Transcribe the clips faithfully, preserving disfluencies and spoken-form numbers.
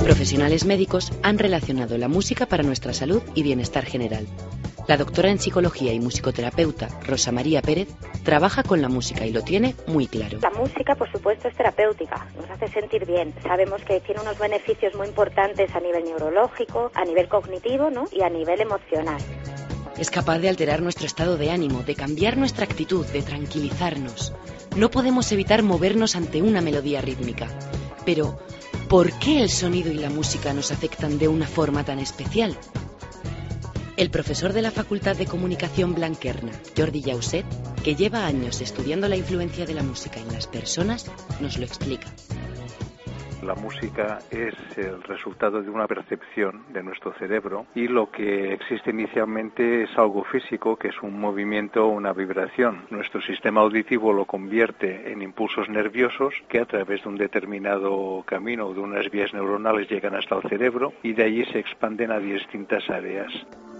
Profesionales médicos han relacionado la música para nuestra salud y bienestar general. La doctora en psicología y musicoterapeuta Rosa María Pérez trabaja con la música y lo tiene muy claro. La música, por supuesto, es terapéutica, nos hace sentir bien. Sabemos que tiene unos beneficios muy importantes a nivel neurológico, a nivel cognitivo, ¿no? Y a nivel emocional. Es capaz de alterar nuestro estado de ánimo, de cambiar nuestra actitud, de tranquilizarnos. No podemos evitar movernos ante una melodía rítmica. Pero, ¿por qué el sonido y la música nos afectan de una forma tan especial? El profesor de la Facultad de Comunicación Blanquerna, Jordi Llauset, que lleva años estudiando la influencia de la música en las personas, nos lo explica. La música es el resultado de una percepción de nuestro cerebro y lo que existe inicialmente es algo físico, que es un movimiento o una vibración. Nuestro sistema auditivo lo convierte en impulsos nerviosos que a través de un determinado camino o de unas vías neuronales llegan hasta el cerebro y de allí se expanden a distintas áreas.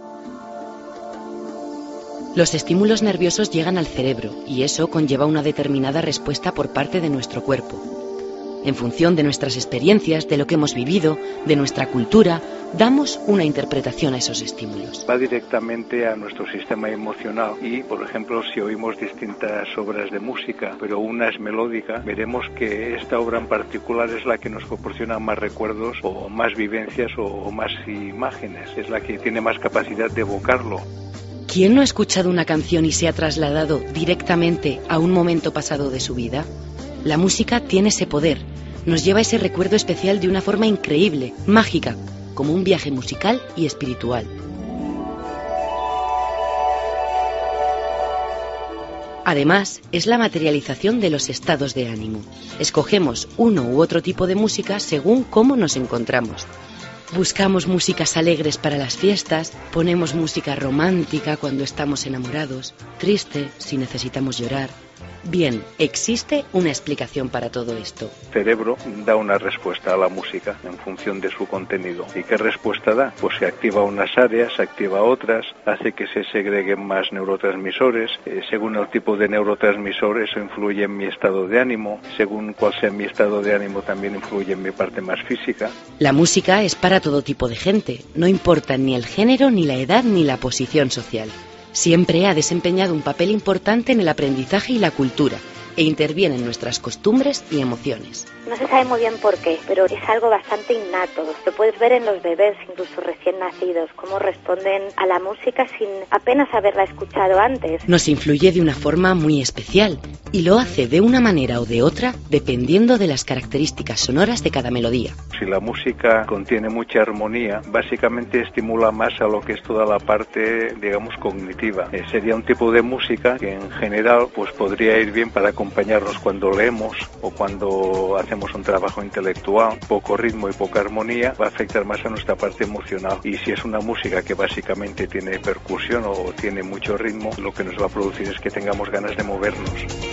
Los estímulos nerviosos llegan al cerebro y eso conlleva una determinada respuesta por parte de nuestro cuerpo. En función de nuestras experiencias, de lo que hemos vivido, de nuestra cultura, damos una interpretación a esos estímulos. Va directamente a nuestro sistema emocional y, por ejemplo, si oímos distintas obras de música, pero una es melódica, veremos que esta obra en particular es la que nos proporciona más recuerdos o más vivencias o más imágenes, es la que tiene más capacidad de evocarlo. ¿Quién no ha escuchado una canción y se ha trasladado directamente a un momento pasado de su vida? La música tiene ese poder, nos lleva ese recuerdo especial de una forma increíble, mágica, como un viaje musical y espiritual. Además, es la materialización de los estados de ánimo. Escogemos uno u otro tipo de música según cómo nos encontramos. Buscamos músicas alegres para las fiestas, ponemos música romántica cuando estamos enamorados, triste si necesitamos llorar. Bien, existe una explicación para todo esto. El cerebro da una respuesta a la música en función de su contenido. ¿Y qué respuesta da? Pues se activa unas áreas, se activa otras, hace que se segreguen más neurotransmisores. Eh, según el tipo de neurotransmisor, eso influye en mi estado de ánimo. Según cuál sea mi estado de ánimo, también influye en mi parte más física. La música es para todo tipo de gente. No importa ni el género, ni la edad, ni la posición social. Siempre ha desempeñado un papel importante en el aprendizaje y la cultura e interviene en nuestras costumbres y emociones. No se sabe muy bien por qué, pero es algo bastante innato. Lo puedes ver en los bebés, incluso recién nacidos, cómo responden a la música sin apenas haberla escuchado antes. Nos influye de una forma muy especial y lo hace de una manera o de otra dependiendo de las características sonoras de cada melodía. Si la música contiene mucha armonía, básicamente estimula más a lo que es toda la parte, digamos, cognitiva. Eh, sería un tipo de música que en general pues podría ir bien para acompañarnos cuando leemos o cuando hacemos un trabajo intelectual. Poco ritmo y poca armonía va a afectar más a nuestra parte emocional, y si es una música que básicamente tiene percusión o tiene mucho ritmo, lo que nos va a producir es que tengamos ganas de movernos.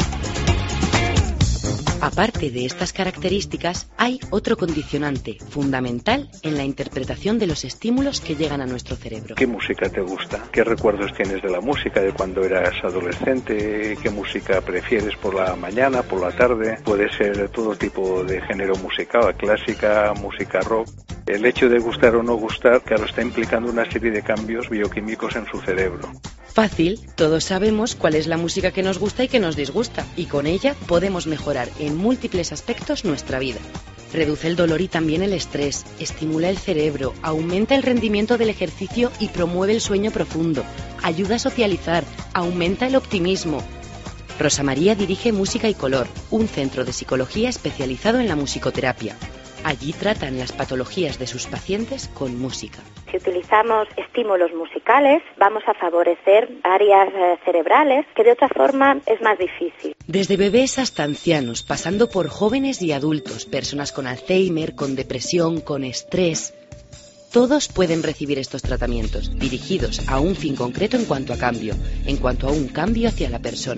Aparte de estas características, hay otro condicionante fundamental en la interpretación de los estímulos que llegan a nuestro cerebro. ¿Qué música te gusta? ¿Qué recuerdos tienes de la música, de cuando eras adolescente? ¿Qué música prefieres por la mañana, por la tarde? Puede ser todo tipo de género musical, clásica, música rock. El hecho de gustar o no gustar, claro, está implicando una serie de cambios bioquímicos en su cerebro. Fácil, todos sabemos cuál es la música que nos gusta y que nos disgusta, y con ella podemos mejorar en múltiples aspectos nuestra vida. Reduce el dolor y también el estrés, estimula el cerebro, aumenta el rendimiento del ejercicio y promueve el sueño profundo, ayuda a socializar, aumenta el optimismo. Rosa María dirige Música y Color, un centro de psicología especializado en la musicoterapia. Allí tratan las patologías de sus pacientes con música. Si utilizamos estímulos musicales, vamos a favorecer áreas eh, cerebrales que de otra forma es más difícil. Desde bebés hasta ancianos, pasando por jóvenes y adultos, personas con Alzheimer, con depresión, con estrés. Todos pueden recibir estos tratamientos, dirigidos a un fin concreto en cuanto a cambio, en cuanto a un cambio hacia la persona.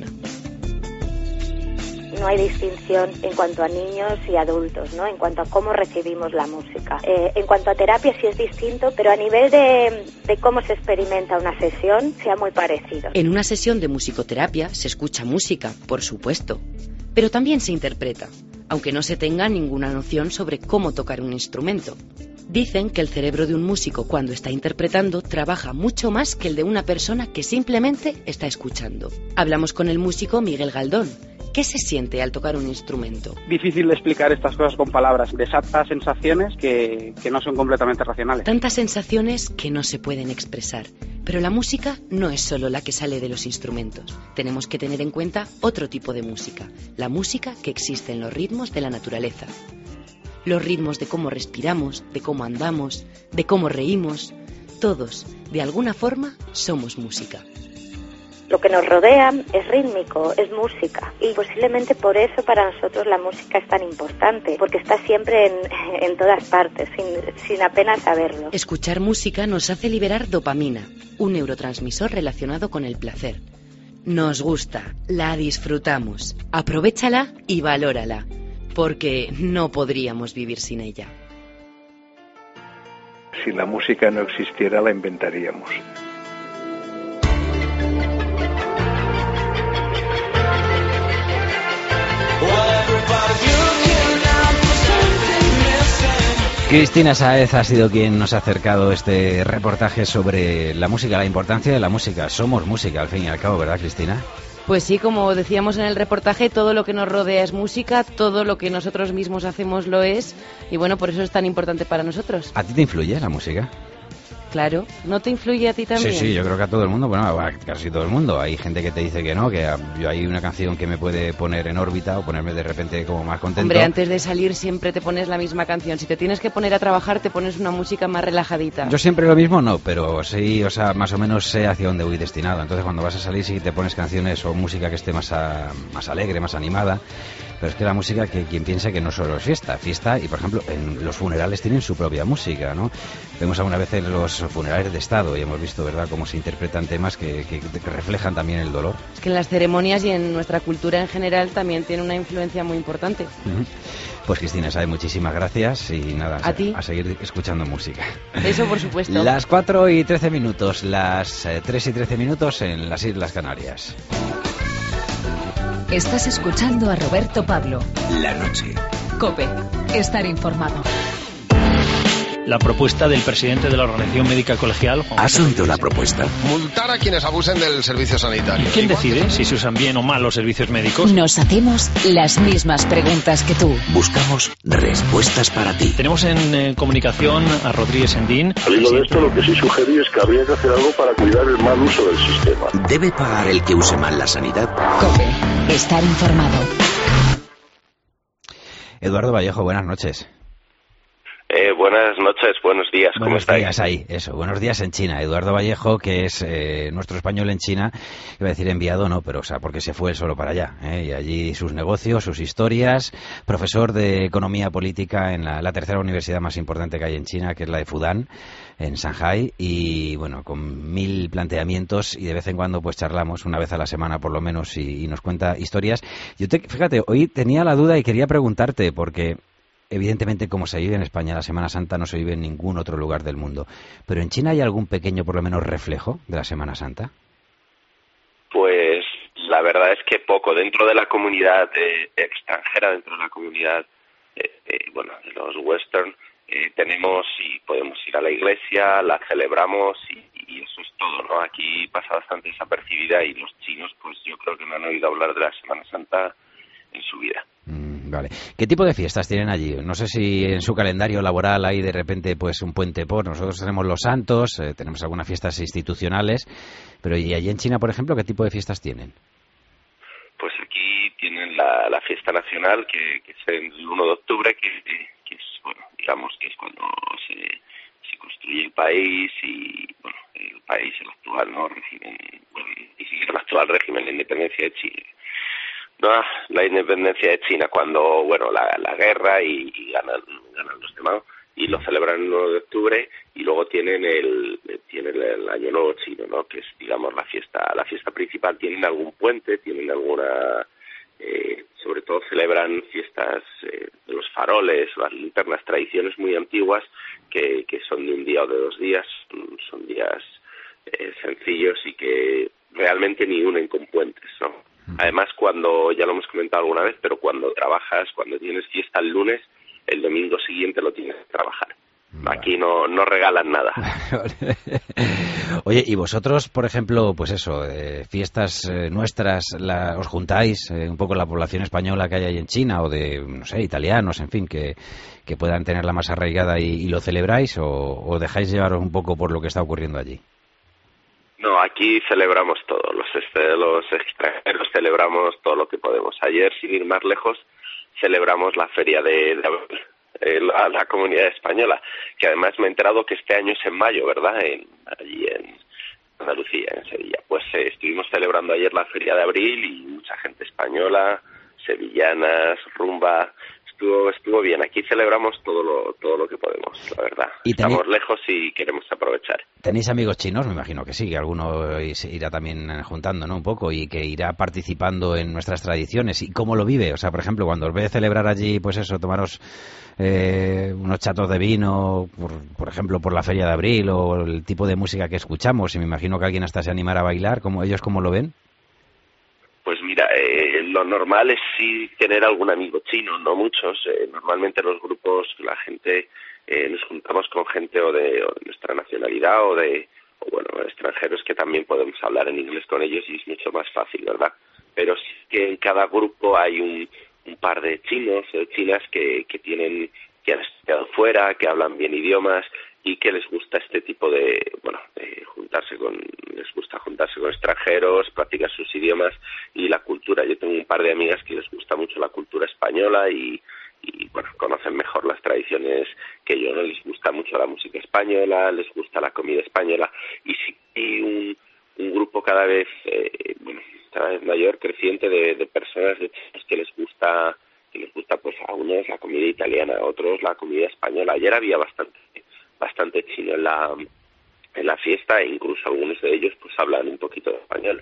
No hay distinción en cuanto a niños y adultos, ¿no? En cuanto a cómo recibimos la música. Eh, en cuanto a terapia sí es distinto, pero a nivel de, de cómo se experimenta una sesión, sea muy parecido. En una sesión de musicoterapia se escucha música, por supuesto, pero también se interpreta. aunque no se tenga ninguna noción sobre cómo tocar un instrumento. Dicen que el cerebro de un músico cuando está interpretando trabaja mucho más que el de una persona que simplemente está escuchando. Hablamos con el músico Miguel Galdón. ¿Qué se siente al tocar un instrumento? Difícil de explicar estas cosas con palabras. Desata sensaciones que, que no son completamente racionales. Tantas sensaciones que no se pueden expresar. Pero la música no es solo la que sale de los instrumentos. Tenemos que tener en cuenta otro tipo de música. La música que existe en los ritmos de la naturaleza. Los ritmos de cómo respiramos, de cómo andamos, de cómo reímos. Todos, de alguna forma, somos música. Lo que nos rodea es rítmico, es música, y posiblemente por eso para nosotros la música es tan importante, porque está siempre en, en todas partes, sin, sin apenas saberlo. Escuchar música nos hace liberar dopamina, un neurotransmisor relacionado con el placer. Nos gusta, la disfrutamos, aprovéchala y valórala, porque no podríamos vivir sin ella. Si la música no existiera, la inventaríamos. Cristina Sáez ha sido quien nos ha acercado este reportaje sobre la música, la importancia de la música. Somos música, al fin y al cabo, ¿verdad, Cristina? Pues sí, como decíamos en el reportaje, todo lo que nos rodea es música, todo lo que nosotros mismos hacemos lo es, y bueno, por eso es tan importante para nosotros. ¿A ti te influye la música? Claro, ¿no te influye a ti también? Sí, sí, yo creo que a todo el mundo, bueno, a casi todo el mundo. Hay gente que te dice que no, que yo hay una canción que me puede poner en órbita o ponerme de repente como más contento. Hombre, antes de salir siempre te pones la misma canción. Si te tienes que poner a trabajar, te pones una música más relajadita. Yo siempre lo mismo, no, pero sí, o sea, más o menos sé hacia dónde voy destinado. Entonces cuando vas a salir sí te pones canciones o música que esté más, a, más alegre, más animada. Pero es que la música, que quien piensa que no solo es fiesta, fiesta, y por ejemplo en los funerales tienen su propia música, ¿no? Vemos alguna vez en los funerales de Estado y hemos visto, ¿verdad?, cómo se interpretan temas que, que, que reflejan también el dolor. Es que en las ceremonias y en nuestra cultura en general también tiene una influencia muy importante. Uh-huh. Pues Cristina Sáez, muchísimas gracias y nada, a, ti. a seguir escuchando música. Eso por supuesto. Las cuatro y trece minutos, las eh, tres y trece minutos en las Islas Canarias. Estás escuchando a Roberto Pablo. La noche. COPE. Estar informado. La propuesta del presidente de la Organización Médica Colegial. ¿Has oído la propuesta? Multar a quienes abusen del servicio sanitario. ¿Quién decide si se usan bien o mal los servicios médicos? Nos hacemos las mismas preguntas que tú. Buscamos respuestas para ti. Tenemos en eh, comunicación a Rodríguez Sendín. Al hilo de esto, lo que sí sugerí es que habría que hacer algo para cuidar el mal uso del sistema. ¿Debe pagar el que use mal la sanidad? COPE. Estar informado. Eduardo Vallejo, buenas noches. Eh, buenas noches, buenos días, ¿cómo buenos estáis? Buenos días ahí, eso, buenos días en China. Eduardo Vallejo, que es eh, nuestro español en China, iba a decir enviado, no, pero o sea, porque se fue él solo para allá, ¿eh? Y allí sus negocios, sus historias, profesor de Economía Política en la, la tercera universidad más importante que hay en China, que es la de Fudan, en Shanghái, y bueno, con mil planteamientos, y de vez en cuando pues charlamos, una vez a la semana por lo menos, y, y nos cuenta historias. Yo te, fíjate, hoy tenía la duda y quería preguntarte, porque evidentemente, como se vive en España la Semana Santa, no se vive en ningún otro lugar del mundo. ¿Pero en China hay algún pequeño, por lo menos, reflejo de la Semana Santa? Pues la verdad es que poco. Dentro de la comunidad eh, extranjera, dentro de la comunidad, eh, eh, bueno, de los western, eh, tenemos y podemos ir a la iglesia, la celebramos y, y eso es todo, ¿no? Aquí pasa bastante desapercibida y los chinos, pues yo creo que no han oído hablar de la Semana Santa en su vida. Mm, vale. ¿Qué tipo de fiestas tienen allí? No sé si en su calendario laboral hay de repente pues un puente por. Nosotros tenemos los santos, eh, tenemos algunas fiestas institucionales, pero ¿y allí en China, por ejemplo, qué tipo de fiestas tienen? Pues aquí tienen la, la fiesta nacional, que, que es el uno de octubre, que, que es, bueno, digamos que es cuando se, se construye el país y, bueno, el país, el actual, ¿no? Régimen, bueno, ni siquiera el actual régimen, la independencia de Chile. No, la independencia de China cuando, bueno, la, la guerra y, y ganan, ganan los demás y lo celebran el uno de octubre y luego tienen el tienen el Año Nuevo Chino, ¿no? Que es, digamos, la fiesta la fiesta principal. Tienen algún puente, tienen alguna, eh, sobre todo celebran fiestas eh, de los faroles, las linternas, tradiciones muy antiguas que, que son de un día o de dos días, son días eh, sencillos y que realmente ni unen con puentes, ¿no? Además, cuando, ya lo hemos comentado alguna vez, pero cuando trabajas, cuando tienes fiesta el lunes, el domingo siguiente lo tienes que trabajar. Vale. Aquí no, no regalan nada. Oye, y vosotros, por ejemplo, pues eso, eh, fiestas eh, nuestras, la, ¿os juntáis eh, un poco la población española que hay ahí en China o de, no sé, italianos, en fin, que, que puedan tenerla más arraigada y, y lo celebráis o, o dejáis llevaros un poco por lo que está ocurriendo allí? No, aquí celebramos todo. Los, este, los extranjeros celebramos todo lo que podemos. Ayer, sin ir más lejos, celebramos la feria de, de abril. Eh, la, la comunidad española, que además me he enterado que este año es en mayo, ¿verdad? En, allí en Andalucía, en Sevilla. Pues eh, estuvimos celebrando ayer la Feria de Abril y mucha gente española, sevillanas, rumba. Estuvo, estuvo bien. Aquí celebramos todo lo, todo lo que podemos, la verdad. ¿Y Estamos tenéis, lejos y queremos aprovechar. ¿Tenéis amigos chinos? Me imagino que sí, que alguno se irá también juntando, ¿no? Un poco y que irá participando en nuestras tradiciones. ¿Y cómo lo vive? O sea, por ejemplo, cuando os ve celebrar allí, pues eso, tomaros eh, unos chatos de vino, por, por ejemplo, por la Feria de Abril o el tipo de música que escuchamos, y me imagino que alguien hasta se animara a bailar, ¿cómo, ellos cómo lo ven? Pues mira, eh, lo normal es sí tener algún amigo chino, no muchos. Eh, normalmente los grupos, la gente, eh, nos juntamos con gente o de, o de nuestra nacionalidad o de, o bueno, extranjeros que también podemos hablar en inglés con ellos y es mucho más fácil, ¿verdad? Pero sí que en cada grupo hay un, un par de chinos o chinas que, que tienen, que han estudiado fuera, que hablan bien idiomas y que les gusta este tipo de, bueno, de juntarse con, les gusta juntarse con extranjeros, practicar sus idiomas y la cultura. Yo tengo un par de amigas que les gusta mucho la cultura española y, y bueno, conocen mejor las tradiciones que yo, ¿no? Les gusta mucho la música española, les gusta la comida española y sí hay un, un grupo cada vez, eh, bueno, cada vez mayor, creciente de, de personas de chinos que les gusta, que les gusta pues a unos la comida italiana, a otros la comida española. Ayer había bastante bastante chino en la en la fiesta e incluso algunos de ellos pues hablan un poquito de español.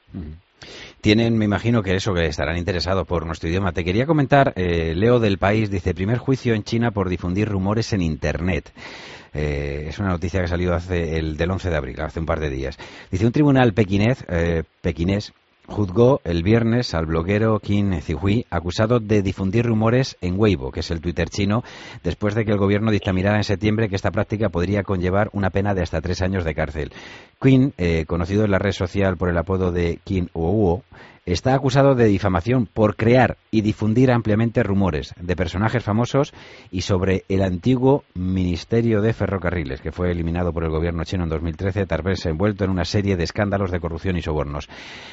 Tienen, me imagino que eso, que estarán interesados por nuestro idioma. Te quería comentar, eh, Leo del País dice, primer juicio en China por difundir rumores en Internet. Eh, es una noticia que ha salido hace el del once de abril, hace un par de días. Dice, un tribunal pequinés, eh, pequinés juzgó el viernes al bloguero Qin Zihui, acusado de difundir rumores en Weibo, que es el Twitter chino, después de que el gobierno dictaminara en septiembre que esta práctica podría conllevar una pena de hasta tres años de cárcel. Qin, eh, conocido en la red social por el apodo de Qin Ouo, está acusado de difamación por crear y difundir ampliamente rumores de personajes famosos y sobre el antiguo Ministerio de Ferrocarriles, que fue eliminado por el gobierno chino en dos mil trece, tras verse envuelto en una serie de escándalos de corrupción y sobornos.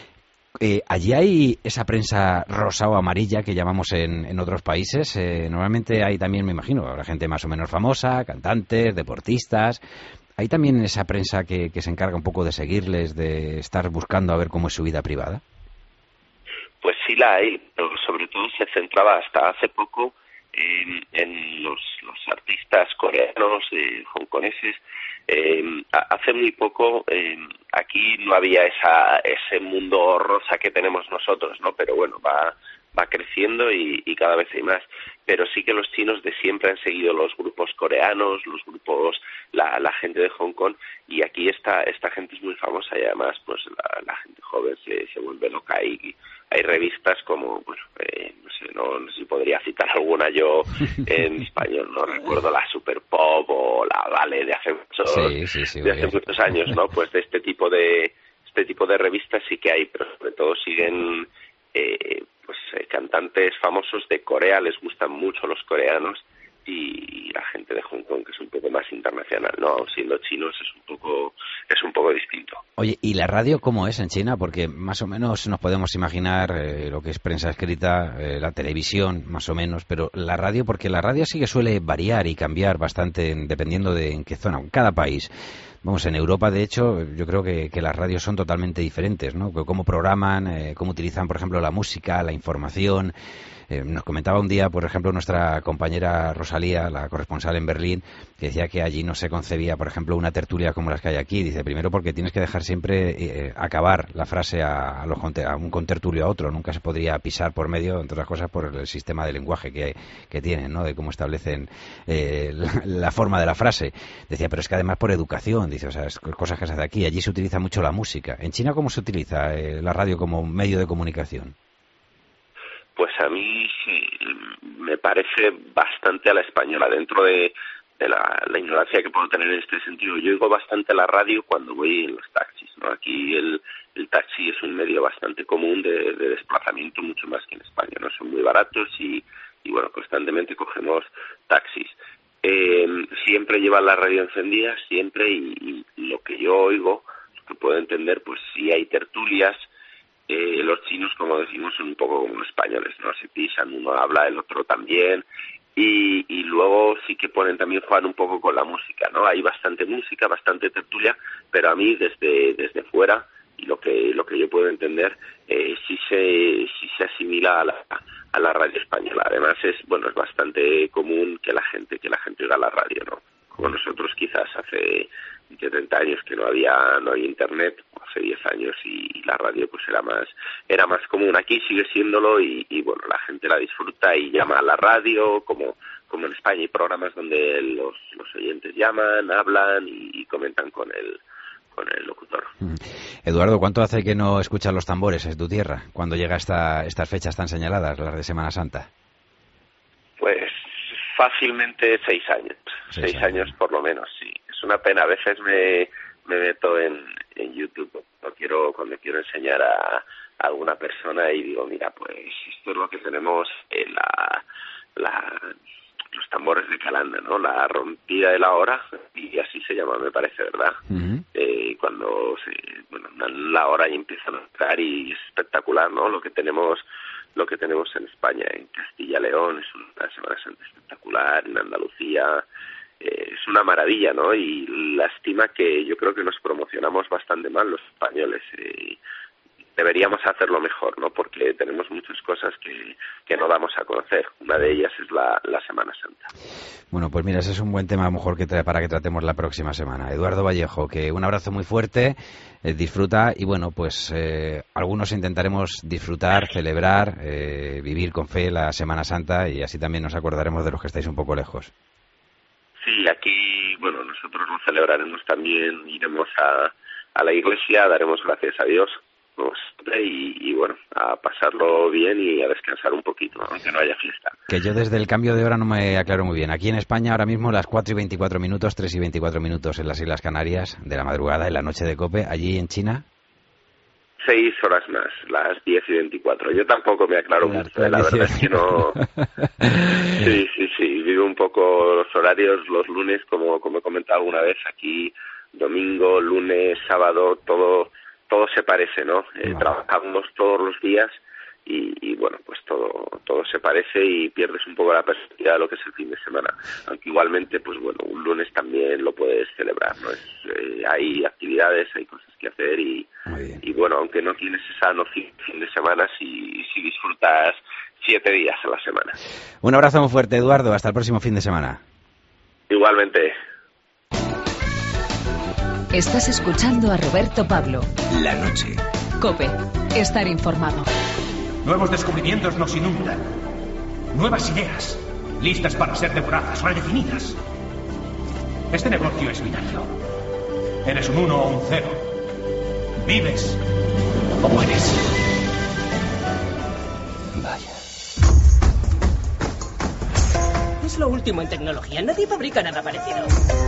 Eh, ¿Allí hay esa prensa rosa o amarilla que llamamos en, en otros países? Eh, normalmente hay también, me imagino, habrá gente más o menos famosa, cantantes, deportistas. ¿Hay también esa prensa que, que se encarga un poco de seguirles, de estar buscando a ver cómo es su vida privada? Pues sí la hay, pero sobre todo se centraba hasta hace poco en, en los, los artistas coreanos, eh, hongkoneses. Eh, hace muy poco eh, aquí no había esa ese mundo rosa que tenemos nosotros, ¿no? Pero bueno, va va creciendo y, y cada vez hay más. Pero sí que los chinos de siempre han seguido los grupos coreanos, los grupos, la, la gente de Hong Kong, y aquí esta esta gente es muy famosa y además pues la, la gente joven se, se vuelve loca y hay revistas como, bueno, eh, no sé, no, no sé si podría citar alguna yo en español, no recuerdo, la Super Pop o la Vale de hace muchos, sí, sí, sí, de hace muchos años, ¿no? Pues de este tipo de este tipo de revistas sí que hay, pero sobre todo siguen eh, pues eh, cantantes famosos de Corea, les gustan mucho los coreanos y la gente de Hong Kong, que es un poco más internacional, ¿no? Siendo chinos es un poco es un poco distinto. Oye, ¿y la radio cómo es en China? Porque más o menos nos podemos imaginar eh, lo que es prensa escrita, eh, la televisión, más o menos, pero la radio, porque la radio sí que suele variar y cambiar bastante en, dependiendo de en qué zona, en cada país. Vamos, en Europa, de hecho, yo creo que, que las radios son totalmente diferentes, ¿no? Cómo programan, eh, cómo utilizan, por ejemplo, la música, la información. Eh, nos comentaba un día, por ejemplo, nuestra compañera Rosalía, la corresponsal en Berlín, que decía que allí no se concebía, por ejemplo, una tertulia como las que hay aquí. Dice, primero porque tienes que dejar siempre eh, acabar la frase a, a, los, a un contertulio a otro. Nunca se podría pisar por medio, entre otras cosas, por el sistema de lenguaje que, que tienen, ¿no? De cómo establecen eh, la, la forma de la frase. Decía, pero es que además por educación, comunicación, dice, o sea, es cosas que se hace aquí. Allí se utiliza mucho la música. ¿En China cómo se utiliza eh, la radio como medio de comunicación? Pues a mí sí, me parece bastante a la española, dentro de, de la, la ignorancia que puedo tener en este sentido. Yo oigo bastante la radio cuando voy en los taxis, ¿no? Aquí el, el taxi es un medio bastante común de, de desplazamiento, mucho más que en España, ¿no? Son muy baratos y, y bueno, constantemente cogemos taxis. Eh, siempre llevan la radio encendida, siempre, y, y lo que yo oigo, lo que puedo entender, pues sí hay tertulias. Eh, los chinos, como decimos, son un poco como los españoles, ¿no? Se pisan, uno habla, el otro también, y, y luego sí que ponen también, juegan un poco con la música, ¿no? Hay bastante música, bastante tertulia, pero a mí desde desde fuera, y lo que lo que yo puedo entender, eh, sí se sí se asimila a la a la radio española. Además es, bueno, es bastante común que la gente que la gente oiga la radio, ¿no? Como nosotros quizás hace treinta años que no había no había internet, hace diez años, y la radio pues era más era más común. Aquí sigue siéndolo y, y bueno, la gente la disfruta y llama a la radio, como como en España hay programas donde los los oyentes llaman, hablan y, y comentan con el con el locutor. Eduardo, ¿cuánto hace que no escuchas los tambores en tu tierra cuando llega esta estas fechas tan señaladas, las de Semana Santa? Pues fácilmente seis años, seis, seis años. años por lo menos, sí. Es una pena, a veces me, me meto en, en YouTube cuando quiero, cuando quiero enseñar a, a alguna persona y digo, mira, pues esto es lo que tenemos en la, la, los tambores de Calanda, ¿no? La rompida de la hora, y así se llama, me parece, ¿verdad? Uh-huh. Eh, cuando se, bueno, dan la hora y empiezan a tocar y es espectacular, ¿no? Lo que tenemos lo que tenemos en España, en Castilla y León, es una Semana Santa espectacular, en Andalucía, eh, es una maravilla, ¿no? Y lástima que yo creo que nos promocionamos bastante mal los españoles. Eh, deberíamos hacerlo mejor, ¿no? Porque tenemos muchas cosas que, que no damos a conocer. Una de ellas es la, la Semana Santa. Bueno, pues mira, ese es un buen tema a lo mejor que tra- para que tratemos la próxima semana. Eduardo Vallejo, que un abrazo muy fuerte, eh, disfruta y bueno, pues eh, algunos intentaremos disfrutar, celebrar, eh, vivir con fe la Semana Santa y así también nos acordaremos de los que estáis un poco lejos. Sí, aquí, bueno, nosotros lo celebraremos también, iremos a, a la iglesia, daremos gracias a Dios, y, y bueno, a pasarlo bien y a descansar un poquito, aunque no haya fiesta. Que yo desde el cambio de hora no me aclaro muy bien. Aquí en España ahora mismo las cuatro y veinticuatro minutos, tres y veinticuatro minutos en las Islas Canarias de la madrugada, en la noche de COPE. Allí en China... Seis horas más, las diez y veinticuatro. Yo tampoco me aclaro mucho, la verdad es que no... Sí, sí, sí, vivo un poco los horarios, los lunes, como, como he comentado alguna vez, aquí domingo, lunes, sábado, todo... todo se parece, ¿no? Eh, no. Trabajamos todos los días y, y bueno, pues todo todo se parece y pierdes un poco la perspectiva de lo que es el fin de semana. Aunque igualmente, pues bueno, un lunes también lo puedes celebrar, ¿no? Es, eh, hay actividades, hay cosas que hacer y, y bueno, aunque no tienes esa noción de fin de semana, si, si disfrutas siete días a la semana. Un abrazo muy fuerte, Eduardo. Hasta el próximo fin de semana. Igualmente. Estás escuchando a Roberto Pablo. La noche. COPE. Estar informado. Nuevos descubrimientos nos inundan. Nuevas ideas, listas para ser devoradas, redefinidas. Este negocio es binario. Eres un uno o un cero. Vives o mueres. Vaya. Es lo último en tecnología. Nadie fabrica nada parecido.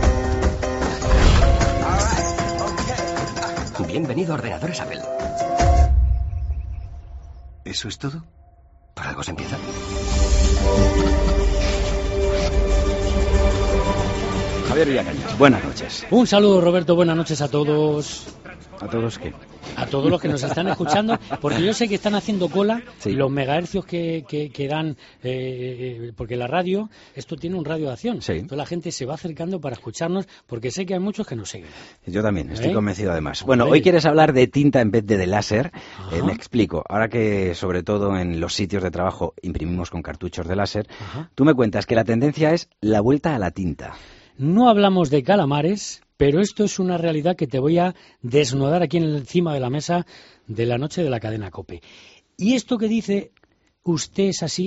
Bienvenido a Ordenadores Apple. ¿Eso es todo? ¿Por algo se empieza? Javier Villacañas, buenas noches. Un saludo, Roberto, buenas noches a todos. ¿A todos qué? A todos los que nos están escuchando, porque yo sé que están haciendo cola sí. los megahercios que, que, que dan, eh, porque la radio, esto tiene un radio de acción. Sí. Entonces la gente se va acercando para escucharnos, porque sé que hay muchos que nos siguen. Yo también, estoy ¿Eh? convencido además. Bueno, hoy quieres hablar de tinta en vez de de láser. Eh, me explico. Ahora que, sobre todo en los sitios de trabajo, imprimimos con cartuchos de láser, Ajá. tú me cuentas que la tendencia es la vuelta a la tinta. No hablamos de calamares, pero esto es una realidad que te voy a desnudar aquí encima de la mesa de la noche de la cadena COPE. Y esto que dice usted es así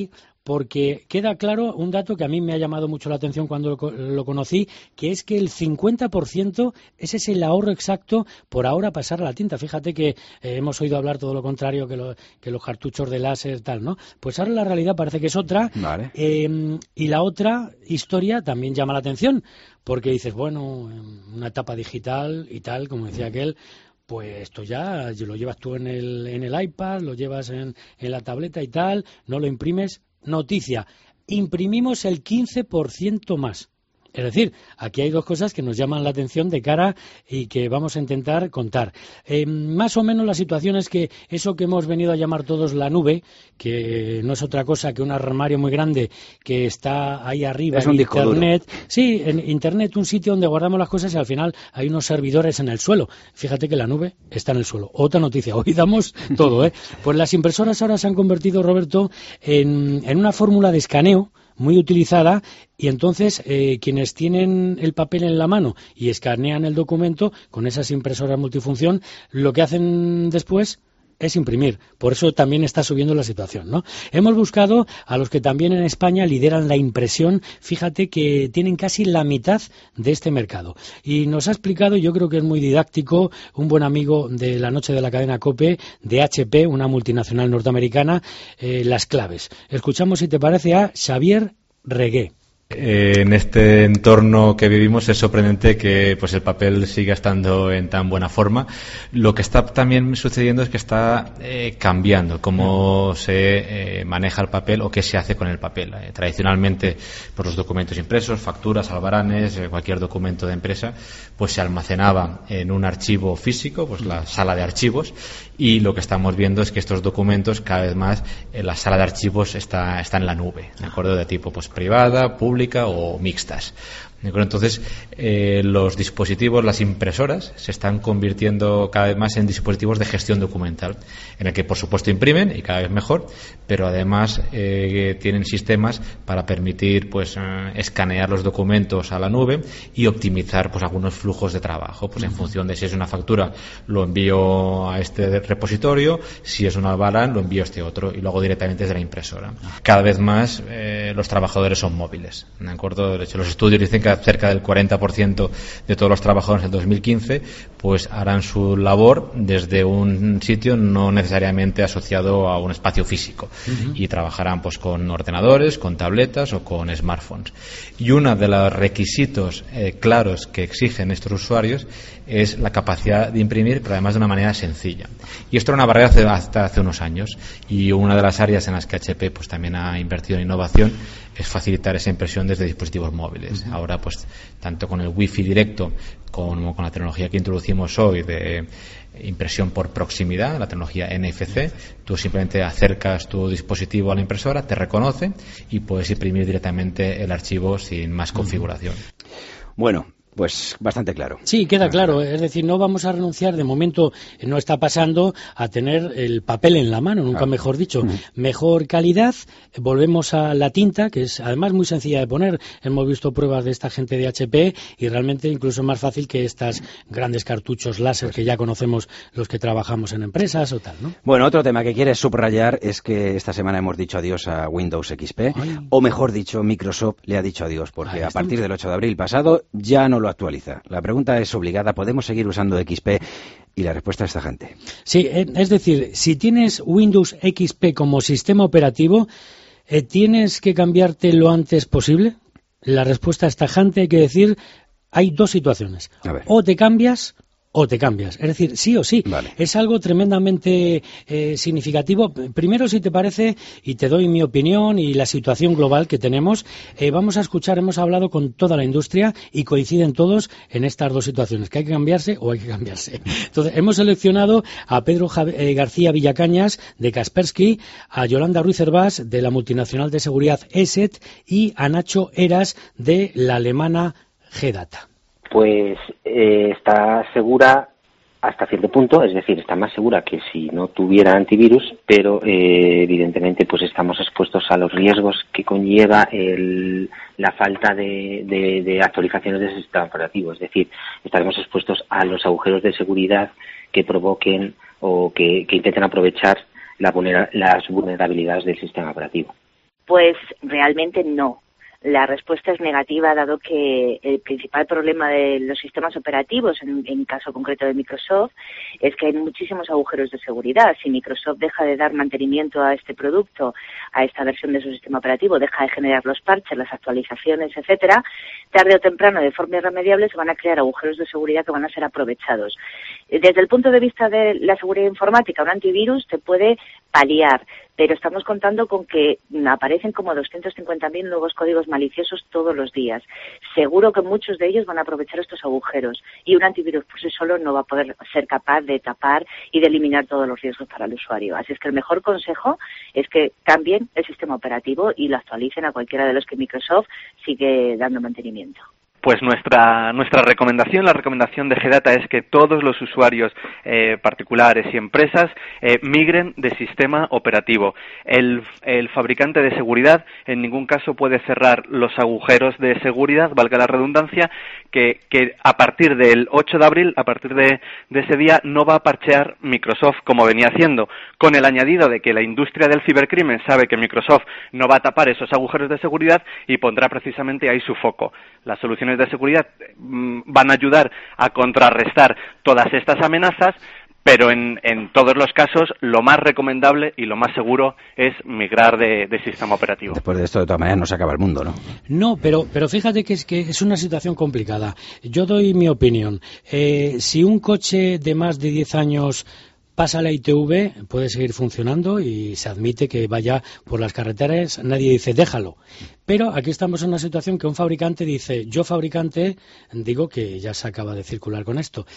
porque queda claro un dato que a mí me ha llamado mucho la atención cuando lo, lo conocí, que es que el cincuenta por ciento ese es el ahorro exacto por ahora pasar a la tinta. Fíjate que eh, hemos oído hablar todo lo contrario, que, lo, que los cartuchos de láser tal, ¿no? Pues ahora la realidad parece que es otra. Vale. Eh, y la otra historia también llama la atención, porque dices, bueno, en una etapa digital y tal, como decía aquel, pues esto ya lo llevas tú en el, en el iPad, lo llevas en, en la tableta y tal, no lo imprimes. Noticia, imprimimos el quince por ciento más. Es decir, aquí hay dos cosas que nos llaman la atención de cara y que vamos a intentar contar. Eh, más o menos la situación es que eso que hemos venido a llamar todos la nube, que no es otra cosa que un armario muy grande que está ahí arriba es un en disco Internet. duro. Sí, en Internet, un sitio donde guardamos las cosas y al final hay unos servidores en el suelo. Fíjate que la nube está en el suelo. Otra noticia, hoy damos todo, ¿eh? Pues las impresoras ahora se han convertido, Roberto, en, en una fórmula de escaneo muy utilizada, y entonces eh, quienes tienen el papel en la mano y escanean el documento con esas impresoras multifunción, lo que hacen después es imprimir. Por eso también está subiendo la situación, ¿no? Hemos buscado a los que también en España lideran la impresión. Fíjate que tienen casi la mitad de este mercado. Y nos ha explicado, yo creo que es muy didáctico, un buen amigo de la noche de la cadena COPE, de H P, una multinacional norteamericana, eh, las claves. Escuchamos, si te parece, a Xavier Regué. Eh, en este entorno que vivimos es sorprendente que pues el papel siga estando en tan buena forma. Lo que está también sucediendo es que está eh, cambiando cómo se eh, maneja el papel o qué se hace con el papel. Eh, tradicionalmente, pues los documentos impresos, facturas, albaranes, eh, cualquier documento de empresa, pues se almacenaba en un archivo físico, pues la sala de archivos, y lo que estamos viendo es que estos documentos cada vez más en eh, la sala de archivos está, está en la nube, de acuerdo, de tipo pues privada, pública o mixtas. Entonces, eh, los dispositivos, las impresoras, se están convirtiendo cada vez más en dispositivos de gestión documental, en el que, por supuesto, imprimen, y cada vez mejor, pero además eh, tienen sistemas para permitir pues eh, escanear los documentos a la nube y optimizar pues algunos flujos de trabajo. Pues en función de si es una factura, lo envío a este repositorio, si es un albarán, lo envío a este otro, y luego directamente desde la impresora. Cada vez más eh, los trabajadores son móviles, ¿de acuerdo? De hecho, los estudios dicen que cerca del cuarenta por ciento de todos los trabajadores en dos mil quince pues harán su labor desde un sitio no necesariamente asociado a un espacio físico, uh-huh. y trabajarán pues con ordenadores, con tabletas o con smartphones. Y uno de los requisitos eh, claros que exigen estos usuarios es la capacidad de imprimir, pero además de una manera sencilla. Y esto era una barrera hace, hasta hace unos años, y una de las áreas en las que H P pues también ha invertido en innovación es facilitar esa impresión desde dispositivos móviles. Uh-huh. Ahora, pues, tanto con el Wi-Fi directo como con la tecnología que introducimos hoy de impresión por proximidad, la tecnología N F C, tú simplemente acercas tu dispositivo a la impresora, te reconoce y puedes imprimir directamente el archivo sin más configuración. Bueno, pues bastante claro. Sí, queda claro. Es decir, no vamos a renunciar, de momento no está pasando, a tener el papel en la mano, nunca claro. mejor dicho. Uh-huh. Mejor calidad, volvemos a la tinta, que es además muy sencilla de poner. Hemos visto pruebas de esta gente de H P y realmente incluso es más fácil que estas grandes cartuchos láser que ya conocemos los que trabajamos en empresas o tal, ¿no? Bueno, otro tema que quieres subrayar es que esta semana hemos dicho adiós a Windows X P, Ay. o mejor dicho, Microsoft le ha dicho adiós, porque a partir del ocho de abril pasado ya no lo actualiza. La pregunta es obligada, ¿podemos seguir usando X P? Y la respuesta es tajante. Sí, es decir, si tienes Windows X P como sistema operativo, ¿tienes que cambiarte lo antes posible? La respuesta es tajante, hay que decir, hay dos situaciones. O te cambias o te cambias. Es decir, sí o sí. Vale. Es algo tremendamente eh, significativo. Primero, si te parece, y te doy mi opinión y la situación global que tenemos, eh, vamos a escuchar, hemos hablado con toda la industria y coinciden todos en estas dos situaciones, que hay que cambiarse o hay que cambiarse. Entonces, hemos seleccionado a Pedro Jav- eh, García Villacañas, de Kaspersky, a Yolanda Ruiz Hervás, de la multinacional de seguridad E S E T, y a Nacho Eras, de la alemana G-Data. Pues eh, está segura hasta cierto punto, es decir, está más segura que si no tuviera antivirus, pero eh, evidentemente pues estamos expuestos a los riesgos que conlleva el, la falta de, de, de actualizaciones del sistema operativo, es decir, estaremos expuestos a los agujeros de seguridad que provoquen o que, que intenten aprovechar la vulnera, las vulnerabilidades del sistema operativo. Pues realmente no. La respuesta es negativa, dado que el principal problema de los sistemas operativos, en, en caso concreto de Microsoft, es que hay muchísimos agujeros de seguridad. Si Microsoft deja de dar mantenimiento a este producto, a esta versión de su sistema operativo, deja de generar los parches, las actualizaciones, etcétera, tarde o temprano, de forma irremediable, se van a crear agujeros de seguridad que van a ser aprovechados. Desde el punto de vista de la seguridad informática, un antivirus te puede paliar, pero estamos contando con que aparecen como doscientos cincuenta mil nuevos códigos maliciosos todos los días. Seguro que muchos de ellos van a aprovechar estos agujeros y un antivirus por sí solo no va a poder ser capaz de tapar y de eliminar todos los riesgos para el usuario. Así es que el mejor consejo es que cambien el sistema operativo y lo actualicen a cualquiera de los que Microsoft sigue dando mantenimiento. Pues nuestra nuestra recomendación, la recomendación de G Data es que todos los usuarios eh, particulares y empresas eh, migren de sistema operativo. El, el fabricante de seguridad en ningún caso puede cerrar los agujeros de seguridad, valga la redundancia, que, que a partir del ocho de abril, a partir de, de ese día, no va a parchear Microsoft como venía haciendo, con el añadido de que la industria del cibercrimen sabe que Microsoft no va a tapar esos agujeros de seguridad y pondrá precisamente ahí su foco. Las soluciones de seguridad mmm, van a ayudar a contrarrestar todas estas amenazas, pero en, en todos los casos lo más recomendable y lo más seguro es migrar de, de sistema operativo. Después de esto, de todas maneras, no se acaba el mundo, ¿no? No, pero, pero fíjate que es, que es una situación complicada. Yo doy mi opinión. Eh, si un coche de más de diez años pasa la I T V, puede seguir funcionando y se admite que vaya por las carreteras, nadie dice déjalo. Pero aquí estamos en una situación que un fabricante dice, yo fabricante digo que ya se acaba de circular con esto.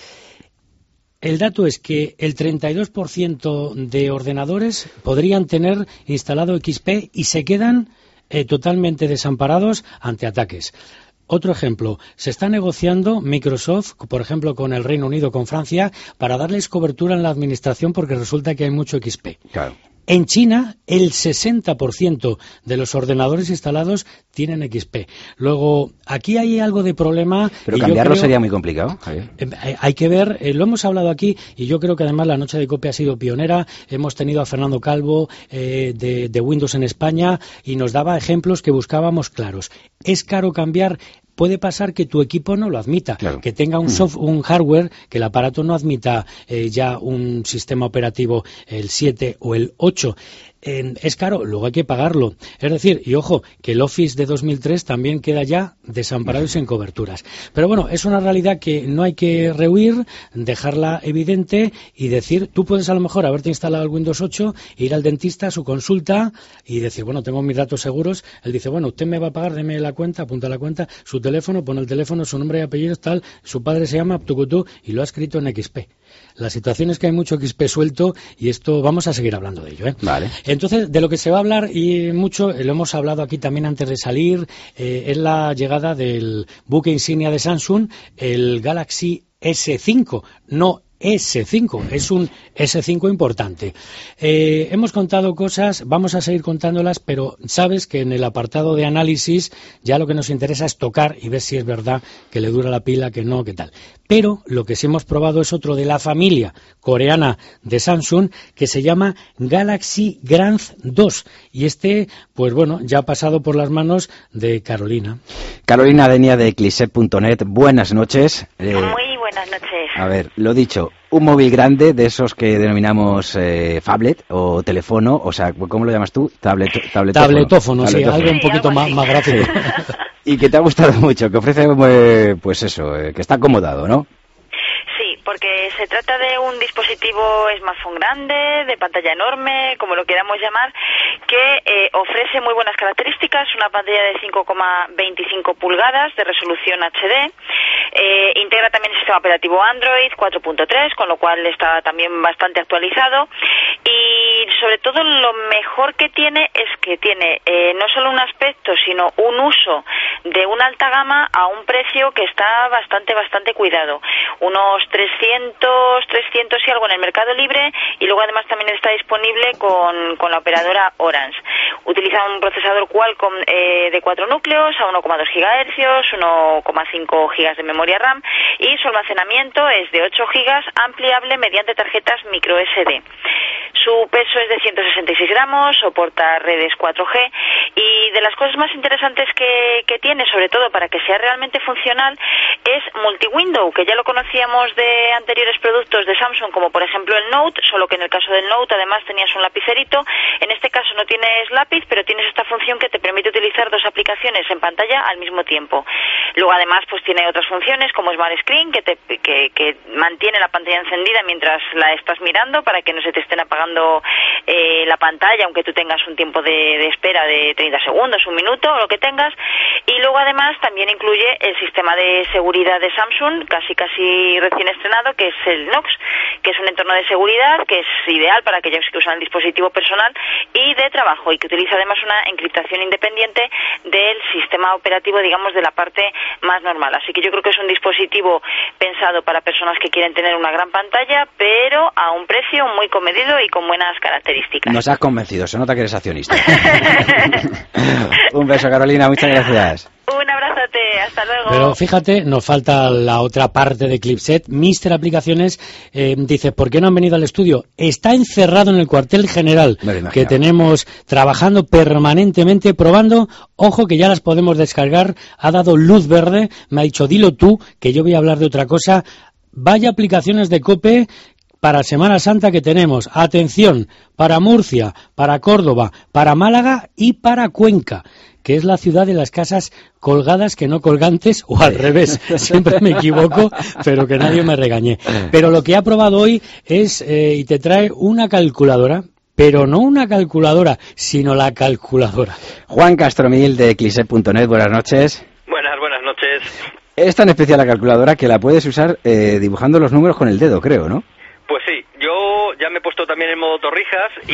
El dato es que el treinta y dos por ciento de ordenadores podrían tener instalado X P y se quedan eh, totalmente desamparados ante ataques. Otro ejemplo, se está negociando Microsoft, por ejemplo, con el Reino Unido, con Francia, para darles cobertura en la administración porque resulta que hay mucho X P. Claro. En China, el sesenta por ciento de los ordenadores instalados tienen X P. Luego, aquí hay algo de problema. Pero y cambiarlo creo, sería muy complicado, Javier. Eh, hay que ver, eh, lo hemos hablado aquí, y yo creo que además la Noche de Copia ha sido pionera. Hemos tenido a Fernando Calvo eh, de, de Windows en España y nos daba ejemplos que buscábamos claros. Es caro cambiar. Puede pasar que tu equipo no lo admita, claro. que tenga un, soft, un hardware, que el aparato no admita eh, ya un sistema operativo, el siete o el ocho. Eh, es caro, luego hay que pagarlo. Es decir, y ojo, que el Office de dos mil tres también queda ya desamparado y sin coberturas. Pero bueno, es una realidad que no hay que rehuir, dejarla evidente y decir, tú puedes a lo mejor haberte instalado el Windows ocho, ir al dentista a su consulta y decir, bueno, tengo mis datos seguros. Él dice, bueno, usted me va a pagar, deme la cuenta, apunta la cuenta, su teléfono, pone el teléfono, su nombre y apellidos, tal, su padre se llama Ptucutú y lo ha escrito en X P. La situación es que hay mucho X P suelto y esto vamos a seguir hablando de ello, ¿eh? Vale. Entonces, de lo que se va a hablar y mucho, lo hemos hablado aquí también antes de salir, eh, es la llegada del buque insignia de Samsung, el Galaxy ese cinco, no ese cinco, es un ese cinco importante. Eh, hemos contado cosas, vamos a seguir contándolas, pero sabes que en el apartado de análisis ya lo que nos interesa es tocar y ver si es verdad que le dura la pila, que no, que tal. Pero lo que sí hemos probado es otro de la familia coreana de Samsung que se llama Galaxy Grand dos y este, pues bueno, ya ha pasado por las manos de Carolina. Carolina Denia de Eclipse punto net, buenas noches. Eh, Muy buenas noches. A ver, lo dicho, un móvil grande de esos que denominamos eh, phablet o teléfono, o sea, ¿cómo lo llamas tú? Tablet, tabletófono. Tabletófono, sí, tabletófono. Algo un poquito sí, más, más gráfico. Sí. Y que te ha gustado mucho, que ofrece, pues eso, eh, que está acomodado, ¿no? Porque se trata de un dispositivo smartphone grande, de pantalla enorme, como lo queramos llamar, que eh, ofrece muy buenas características, una pantalla de cinco coma veinticinco pulgadas de resolución H D, eh, integra también el sistema operativo Android cuatro punto tres, con lo cual está también bastante actualizado, y sobre todo lo mejor que tiene es que tiene eh, no solo un aspecto, sino un uso de una alta gama a un precio que está bastante, bastante cuidado, unos trescientos, trescientos y algo en el Mercado Libre, y luego además también está disponible con, con la operadora Orange. Utiliza un procesador Qualcomm eh, de cuatro núcleos a uno coma dos gigahercios, uno coma cinco gigas de memoria RAM, y su almacenamiento es de ocho gigas, ampliable mediante tarjetas micro ese de. Su peso es de ciento sesenta y seis gramos, soporta redes cuatro G y de las cosas más interesantes que, que tiene, sobre todo para que sea realmente funcional, es multi-window, que ya lo conocíamos de anteriores productos de Samsung, como por ejemplo el Note, solo que en el caso del Note además tenías un lapicerito. En este caso no tienes lápiz, pero tienes esta función que te permite utilizar dos aplicaciones en pantalla al mismo tiempo. Luego además pues tiene otras funciones como Smart Screen, que, te, que, que mantiene la pantalla encendida mientras la estás mirando para que no se te estén apagando eh, la pantalla, aunque tú tengas un tiempo de, de espera de treinta segundos, un minuto o lo que tengas. Y luego además también incluye el sistema de seguridad de Samsung, casi casi recién estrenado, que es el Knox, que es un entorno de seguridad que es ideal para aquellos que usan el dispositivo personal y de trabajo, y que utiliza además una encriptación independiente del sistema operativo, digamos, de la parte más normal. Así que yo creo que es un dispositivo pensado para personas que quieren tener una gran pantalla, pero a un precio muy comedido y con buenas características. Nos has convencido, se nota que eres accionista. Un beso, Carolina, muchas gracias. Un abrazote, hasta luego. Pero fíjate, nos falta la otra parte de Clipset. Mister Aplicaciones eh, dice, ¿por qué no han venido al estudio? Está encerrado en el cuartel general, que tenemos trabajando permanentemente, probando. Ojo que ya las podemos descargar. Ha dado luz verde, me ha dicho, dilo tú, que yo voy a hablar de otra cosa. Vaya aplicaciones de COPE para Semana Santa que tenemos. Atención, para Murcia, para Córdoba, para Málaga y para Cuenca, que es la ciudad de las casas colgadas que no colgantes, o al revés, siempre me equivoco, pero que nadie me regañe. Pero lo que ha probado hoy es, eh, y te trae una calculadora, pero no una calculadora, sino la calculadora. Juan Castromil de Clipset punto net, buenas noches. Buenas, buenas noches. Es tan especial la calculadora que la puedes usar eh, dibujando los números con el dedo, creo, ¿no? Pues sí, yo ya me he puesto también en modo torrijas y,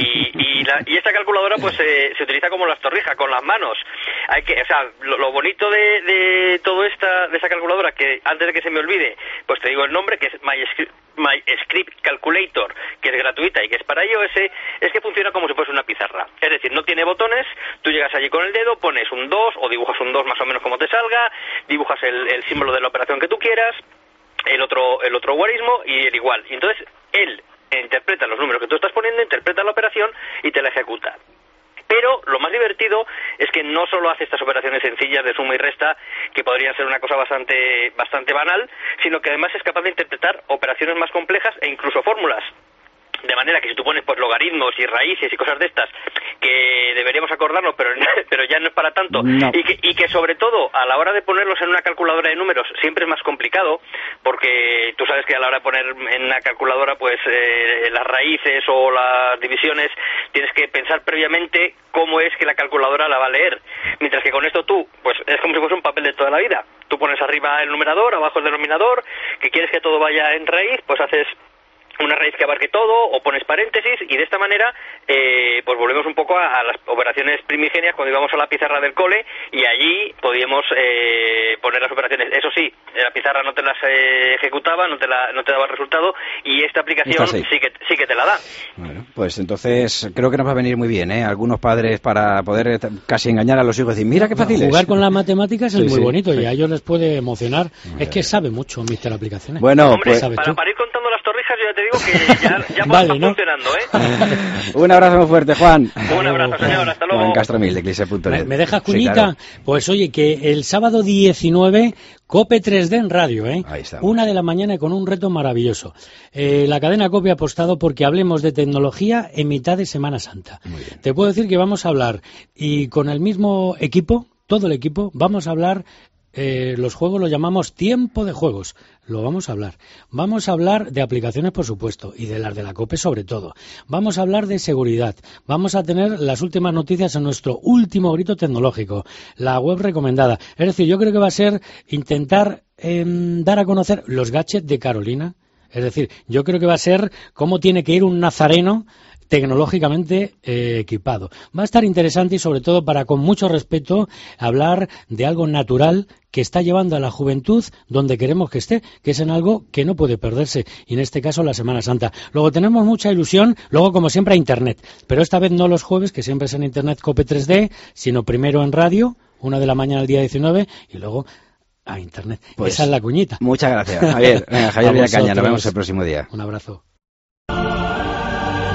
y, la, y esta calculadora pues eh, se utiliza como las torrijas, con las manos. Hay que, o sea, lo, lo bonito de, de todo esta de esta calculadora, que antes de que se me olvide, pues te digo el nombre, que es MyScript, MyScript Calculator, que es gratuita y que es para iOS, es que funciona como si fuese una pizarra. Es decir, no tiene botones, tú llegas allí con el dedo, pones un dos o dibujas un dos más o menos como te salga, dibujas el, el símbolo de la operación que tú quieras, el otro el otro guarismo y el igual. Y entonces él interpreta los números que tú estás poniendo, interpreta la operación y te la ejecuta. Pero lo más divertido es que no solo hace estas operaciones sencillas de suma y resta, que podrían ser una cosa bastante bastante banal, sino que además es capaz de interpretar operaciones más complejas e incluso fórmulas. De manera que si tú pones pues logaritmos y raíces y cosas de estas, que deberíamos acordarnos, pero pero ya no es para tanto, no. y, que, y que sobre todo a la hora de ponerlos en una calculadora de números siempre es más complicado, porque tú sabes que a la hora de poner en una calculadora pues eh, las raíces o las divisiones tienes que pensar previamente cómo es que la calculadora la va a leer, mientras que con esto tú, pues es como si fuese un papel de toda la vida. Tú pones arriba el numerador, abajo el denominador, que quieres que todo vaya en raíz, pues haces una raíz que abarque todo, o pones paréntesis, y de esta manera eh, pues volvemos un poco a, a las operaciones primigenias cuando íbamos a la pizarra del cole, y allí podíamos eh, poner las operaciones. Eso sí, la pizarra no te las eh, ejecutaba, no te la, no te daba el resultado, y esta aplicación sí que, sí que te la da. Bueno, pues entonces creo que nos va a venir muy bien, ¿eh? Algunos padres, para poder casi engañar a los hijos, decir, mira qué fácil no, es. Jugar con las matemáticas es sí, muy sí, bonito, sí. y a ellos les puede emocionar. Muy es que sabe mucho Mister Aplicaciones. Bueno, hombre, pues, para, para ir contando las torrijas, yo ya te digo que ya, ya vale, ¿no? funcionando, ¿eh? Un abrazo muy fuerte, Juan. Un abrazo, señor, hasta luego. Juan Castromil, de Clipset punto net. ¿Me, ¿Me dejas cuñita? Sí, claro. Pues oye, que el sábado diecinueve, COPE tres D en radio, ¿eh? Ahí está. Una de la mañana con un reto maravilloso. Eh, la cadena COPE ha apostado porque hablemos de tecnología en mitad de Semana Santa. Te puedo decir que vamos a hablar, y con el mismo equipo, todo el equipo, vamos a hablar... Eh, los juegos los llamamos tiempo de juegos, lo vamos a hablar. Vamos a hablar de aplicaciones, por supuesto, y de las de la COPE sobre todo. Vamos a hablar de seguridad. Vamos a tener las últimas noticias en nuestro último grito tecnológico, la web recomendada. Es decir, yo creo que va a ser intentar eh, dar a conocer los gadgets de Carolina. Es decir, yo creo que va a ser cómo tiene que ir un nazareno tecnológicamente eh, equipado. Va a estar interesante y sobre todo para, con mucho respeto, hablar de algo natural que está llevando a la juventud donde queremos que esté, que es en algo que no puede perderse, y en este caso la Semana Santa. Luego tenemos mucha ilusión, luego como siempre a Internet, pero esta vez no los jueves, que siempre es en Internet COPE tres D, sino primero en radio, una de la mañana al día diecinueve, y luego a Internet. Pues, esa es la cuñita. Muchas gracias, Javier. Venga, Javier Villacaña, nos vemos el próximo día. Un abrazo.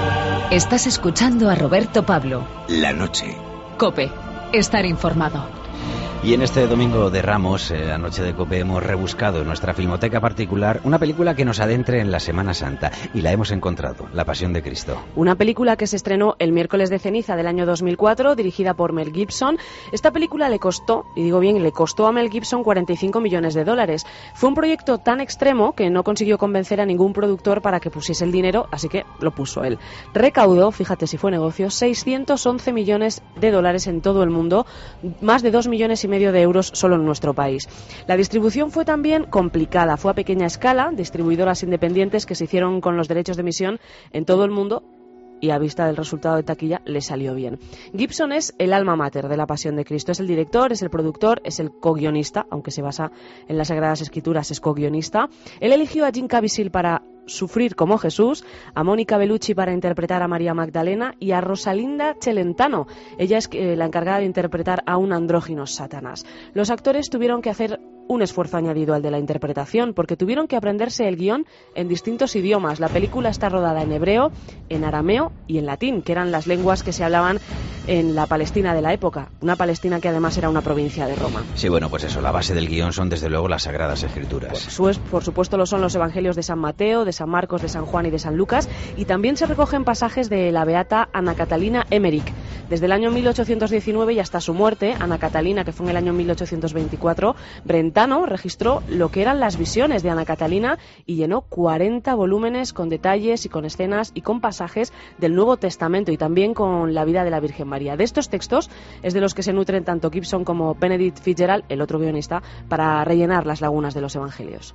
Estás escuchando a Roberto Pablo. La noche. COPE. Estar informado. Y en este domingo de Ramos, eh, la noche de COPE, hemos rebuscado en nuestra filmoteca particular una película que nos adentre en la Semana Santa, y la hemos encontrado, La Pasión de Cristo. Una película que se estrenó el miércoles de ceniza del año dos mil cuatro, dirigida por Mel Gibson. Esta película le costó, y digo bien, le costó a Mel Gibson cuarenta y cinco millones de dólares. Fue un proyecto tan extremo que no consiguió convencer a ningún productor para que pusiese el dinero, así que lo puso él. Recaudó, fíjate si fue negocio, seiscientos once millones de dólares en todo el mundo, más de dos millones y medio de euros solo en nuestro país. La distribución fue también complicada, fue a pequeña escala, distribuidoras independientes que se hicieron con los derechos de emisión en todo el mundo, y a vista del resultado de taquilla le salió bien. Gibson es el alma mater de La Pasión de Cristo, es el director, es el productor, es el co-guionista, aunque se basa en las Sagradas Escrituras, es co-guionista. Él eligió a Jim Caviezel para sufrir como Jesús, a Mónica Bellucci para interpretar a María Magdalena y a Rosalinda Celentano. Ella es eh, la encargada de interpretar a un andrógino Satanás. Los actores tuvieron que hacer un esfuerzo añadido al de la interpretación, porque tuvieron que aprenderse el guión en distintos idiomas. La película está rodada en hebreo, en arameo y en latín, que eran las lenguas que se hablaban en la Palestina de la época, una Palestina que además era una provincia de Roma. Sí, bueno, pues eso, la base del guión son desde luego las Sagradas Escrituras. Pues, por supuesto lo son los evangelios de San Mateo, de San Marcos, de San Juan y de San Lucas, y también se recogen pasajes de la beata Ana Catalina Emmerich. Desde el año mil ochocientos diecinueve y hasta su muerte, Ana Catalina, que fue en el año mil ochocientos veinticuatro, Brentano registró lo que eran las visiones de Ana Catalina y llenó cuarenta volúmenes con detalles y con escenas y con pasajes del Nuevo Testamento y también con la vida de la Virgen María. De estos textos es de los que se nutren tanto Gibson como Benedict Fitzgerald, el otro guionista, para rellenar las lagunas de los evangelios.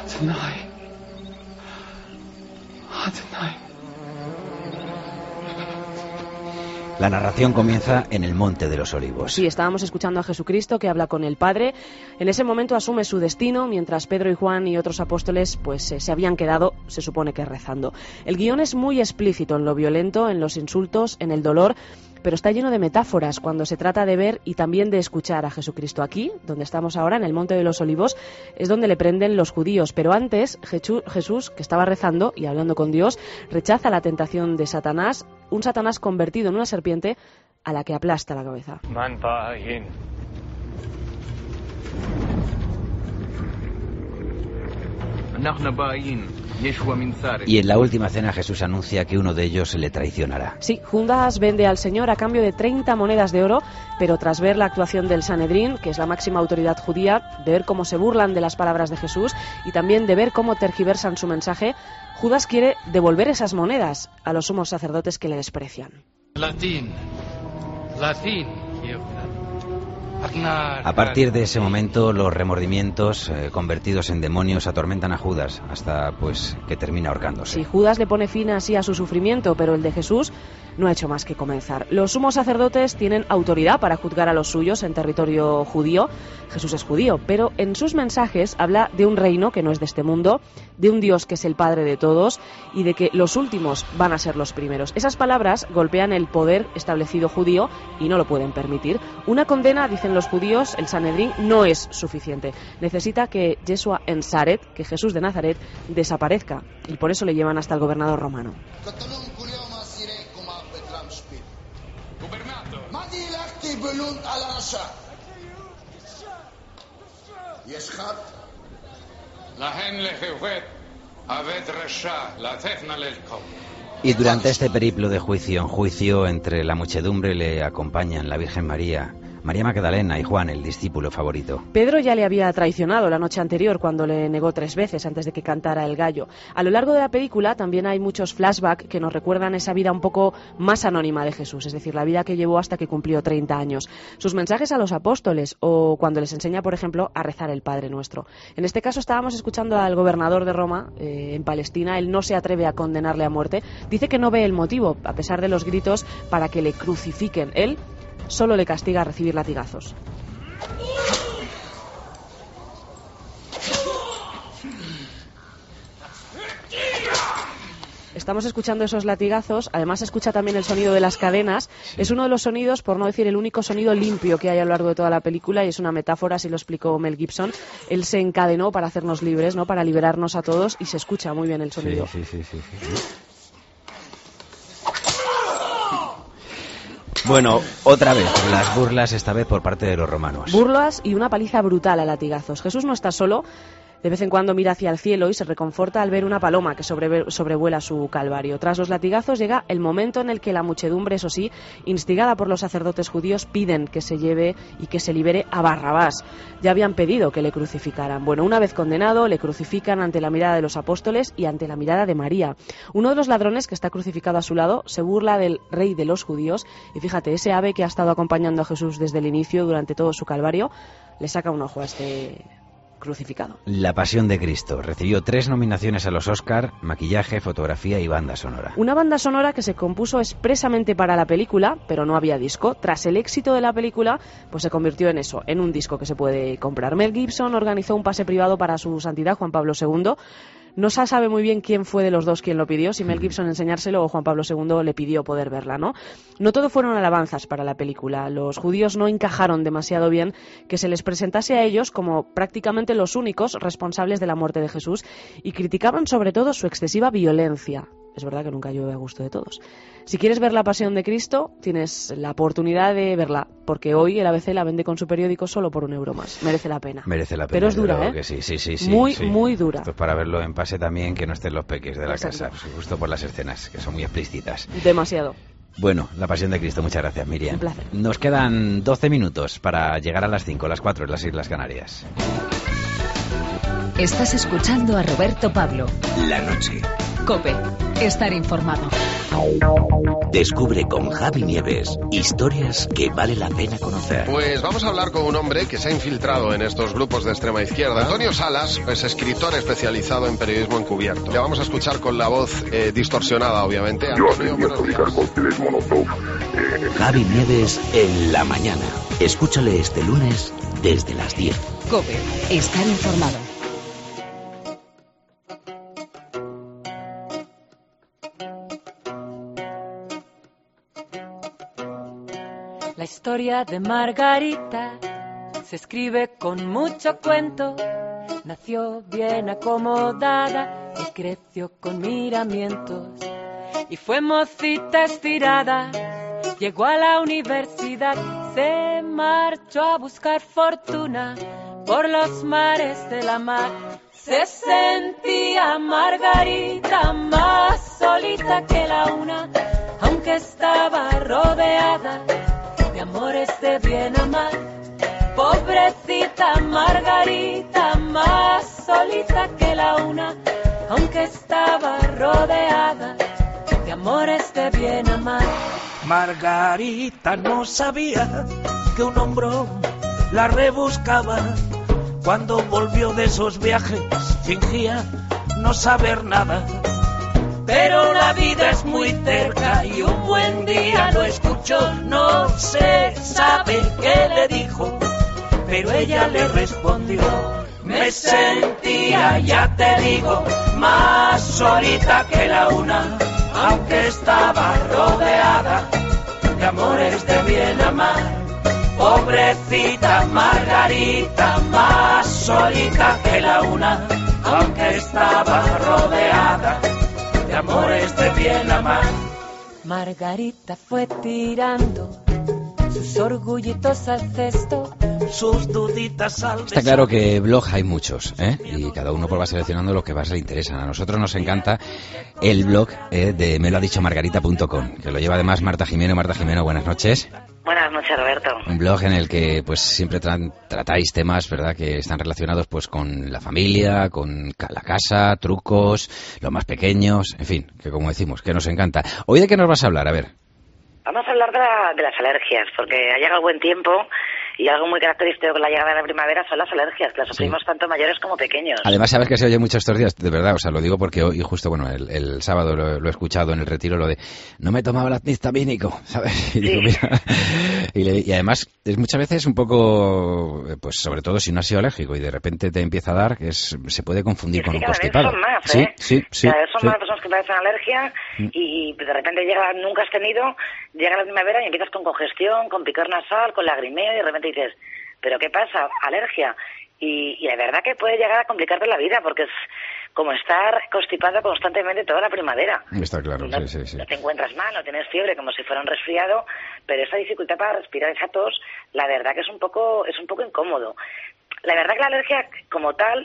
La narración comienza en el Monte de los Olivos. Sí, estábamos escuchando a Jesucristo que habla con el Padre. En ese momento asume su destino, mientras Pedro y Juan y otros apóstoles pues eh, se habían quedado, se supone que rezando. El guión es muy explícito en lo violento, en los insultos, en el dolor, pero está lleno de metáforas cuando se trata de ver y también de escuchar a Jesucristo. Aquí, donde estamos ahora, en el Monte de los Olivos, es donde le prenden los judíos, pero antes Jesús, que estaba rezando y hablando con Dios, rechaza la tentación de Satanás, un Satanás convertido en una serpiente a la que aplasta la cabeza. Y en la última cena Jesús anuncia que uno de ellos le traicionará. Sí, Judas vende al Señor a cambio de treinta monedas de oro, pero tras ver la actuación del Sanedrín, que es la máxima autoridad judía, de ver cómo se burlan de las palabras de Jesús y también de ver cómo tergiversan su mensaje, Judas quiere devolver esas monedas a los sumos sacerdotes que le desprecian. Latín, latín, A partir de ese momento, los remordimientos eh, convertidos en demonios atormentan a Judas hasta pues que termina ahorcándose. Sí, Judas le pone fin así a su sufrimiento, pero el de Jesús no ha hecho más que comenzar. Los sumos sacerdotes tienen autoridad para juzgar a los suyos en territorio judío. Jesús es judío, pero en sus mensajes habla de un reino que no es de este mundo, de un Dios que es el Padre de todos y de que los últimos van a ser los primeros. Esas palabras golpean el poder establecido judío y no lo pueden permitir. Una condena, dicen los judíos, el Sanedrín, no es suficiente. Necesita que Yeshua en Nazaret, que Jesús de Nazaret, desaparezca, y por eso le llevan hasta el gobernador romano. Y durante este periplo de juicio en juicio, entre la muchedumbre le acompañan la Virgen María, María Magdalena y Juan, el discípulo favorito. Pedro ya le había traicionado la noche anterior cuando le negó tres veces antes de que cantara el gallo. A lo largo de la película también hay muchos flashbacks que nos recuerdan esa vida un poco más anónima de Jesús, es decir, la vida que llevó hasta que cumplió treinta años. Sus mensajes a los apóstoles o cuando les enseña, por ejemplo, a rezar el Padre Nuestro. En este caso estábamos escuchando al gobernador de Roma, eh, en Palestina. Él no se atreve a condenarle a muerte. Dice que no ve el motivo, a pesar de los gritos, para que le crucifiquen. Él solo le castiga a recibir latigazos. Estamos escuchando esos latigazos, además se escucha también el sonido de las cadenas. Sí. Es uno de los sonidos, por no decir el único sonido limpio que hay a lo largo de toda la película, y es una metáfora, así lo explicó Mel Gibson. Él se encadenó para hacernos libres, ¿no? Para liberarnos a todos, y se escucha muy bien el sonido. Sí, sí, sí, sí, sí. Bueno, otra vez, las burlas, esta vez por parte de los romanos. Burlas y una paliza brutal a latigazos. Jesús no está solo. De vez en cuando mira hacia el cielo y se reconforta al ver una paloma que sobre, sobrevuela su calvario. Tras los latigazos llega el momento en el que la muchedumbre, eso sí, instigada por los sacerdotes judíos, piden que se lleve y que se libere a Barrabás. Ya habían pedido que le crucificaran. Bueno, una vez condenado, le crucifican ante la mirada de los apóstoles y ante la mirada de María. Uno de los ladrones que está crucificado a su lado se burla del rey de los judíos y fíjate, ese ave que ha estado acompañando a Jesús desde el inicio, durante todo su calvario, le saca un ojo a este crucificado. La Pasión de Cristo recibió tres nominaciones a los Oscar: maquillaje, fotografía y banda sonora. Una banda sonora que se compuso expresamente para la película, pero no había disco. Tras el éxito de la película, pues se convirtió en eso, en un disco que se puede comprar. Mel Gibson organizó un pase privado para su santidad Juan Pablo segundo. No se sabe muy bien quién fue de los dos quien lo pidió, si Mel Gibson enseñárselo o Juan Pablo segundo le pidió poder verla, ¿no? No todo fueron alabanzas para la película. Los judíos no encajaron demasiado bien que se les presentase a ellos como prácticamente los únicos responsables de la muerte de Jesús y criticaban sobre todo su excesiva violencia. Es verdad que nunca llueve a gusto de todos. Si quieres ver La Pasión de Cristo, tienes la oportunidad de verla, porque hoy el A B C la vende con su periódico solo por un euro más. Merece la pena. Merece la pena. Pero es dura, ¿eh? Que sí, sí, sí, sí, muy, sí. muy dura. Esto es para verlo en pase también, que no estén los peques de la Exacto. casa, justo por las escenas, que son muy explícitas. Demasiado. Bueno, La Pasión de Cristo, muchas gracias, Miriam. Un placer. Nos quedan doce minutos para llegar a las cinco, las cuatro en las Islas Canarias. Estás escuchando a Roberto Pablo. La noche. COPE. Estar informado. Descubre con Javi Nieves historias que vale la pena conocer. Pues vamos a hablar con un hombre que se ha infiltrado en estos grupos de extrema izquierda. Antonio Salas es escritor especializado en periodismo encubierto. Le vamos a escuchar con la voz eh, distorsionada, obviamente. Yo Antonio, aprendí a fabricar cócteles Molotov. Eh, Javi Nieves en la mañana. Escúchale este lunes desde las diez. COPE. Estar informado. La historia de Margarita se escribe con mucho cuento. Nació bien acomodada y creció con miramientos. Y fue mocita estirada, llegó a la universidad, se marchó a buscar fortuna por los mares de la mar. Se sentía Margarita más solita que la una, aunque estaba rodeada de amores de bien a mal. Pobrecita Margarita, más solita que la una, aunque estaba rodeada de amores de bien a mal. Margarita no sabía que un hombro la rebuscaba. Cuando volvió de esos viajes fingía no saber nada. Pero la vida es muy cerca y un buen día lo escuchó. No se sabe qué le dijo, pero ella le respondió: me sentía, ya te digo, más solita que la una, aunque estaba rodeada de amores de bien amar. Pobrecita Margarita, más solita que la una, aunque estaba rodeada de amores de bien amar. Margarita fue tirando sus orgullitos al cesto, sus duditas al Está claro que blog hay muchos, ¿eh? Y cada uno pues va seleccionando lo que más le interesan. A nosotros nos encanta el blog eh, de me lo ha dicho margarita punto com, que lo lleva además Marta Jimeno. Marta Jimeno, buenas noches. Buenas noches, Roberto. Un blog en el que pues siempre tra- tratáis temas, ¿verdad?, que están relacionados pues con la familia, con la casa, trucos, los más pequeños, en fin, que como decimos, que nos encanta. ¿Hoy de qué nos vas a hablar? A ver. Vamos a hablar de, la, de las alergias, porque ha llegado el buen tiempo y algo muy característico con la llegada de la primavera son las alergias, que las sufrimos sí. tanto mayores como pequeños. Además, sabes que se oye mucho estos días, de verdad, o sea, lo digo porque hoy justo, bueno, el, el sábado lo, lo he escuchado en el retiro, lo de no me tomaba el antihistamínico, ¿sabes? Y, digo, sí. mira, y, le, y además es muchas veces un poco, pues sobre todo si no has sido alérgico y de repente te empieza a dar, que es, se puede confundir es con que un cada constipado. Vez son más, sí, ¿eh? sí, sí. Cada vez son sí. más personas que padecen alergia mm. y de repente llega, nunca has tenido, llega la primavera y empiezas con congestión, con picor nasal, con lagrimeo y de repente dices, ¿pero qué pasa? Alergia. Y, y la verdad que puede llegar a complicarte la vida porque es como estar constipado constantemente toda la primavera. Está claro, no, sí, sí, sí. No te encuentras mal, no tienes fiebre como si fuera un resfriado, pero esa dificultad para respirar, esa tos, la verdad que es un poco, es un poco incómodo. La verdad que la alergia como tal...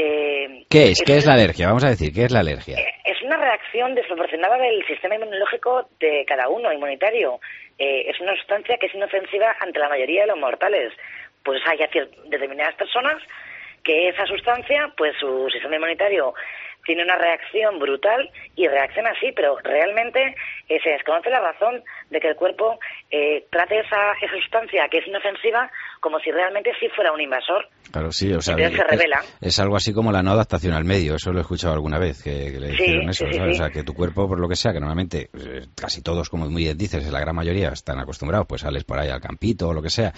Eh, ¿Qué es? es ¿Qué es la una- alergia? Vamos a decir, ¿qué es la alergia? Es una reacción desproporcionada del sistema inmunológico de cada uno, inmunitario. Eh, es una sustancia que es inofensiva ante la mayoría de los mortales. Pues hay cier- determinadas personas que esa sustancia, pues su sistema inmunitario tiene una reacción brutal y reacciona así, pero realmente eh, se desconoce la razón de que el cuerpo eh, trate esa, esa sustancia que es inofensiva como si realmente sí fuera un invasor. Claro, sí, o sea, Entonces se es, revela. es algo así como la no adaptación al medio, eso lo he escuchado alguna vez, que, que le Sí, dijeron eso, sí, sí, ¿sabes? sí. O sea, que tu cuerpo, por lo que sea, que normalmente eh, casi todos, como muy bien dices, la gran mayoría están acostumbrados, pues sales por ahí al campito o lo que sea,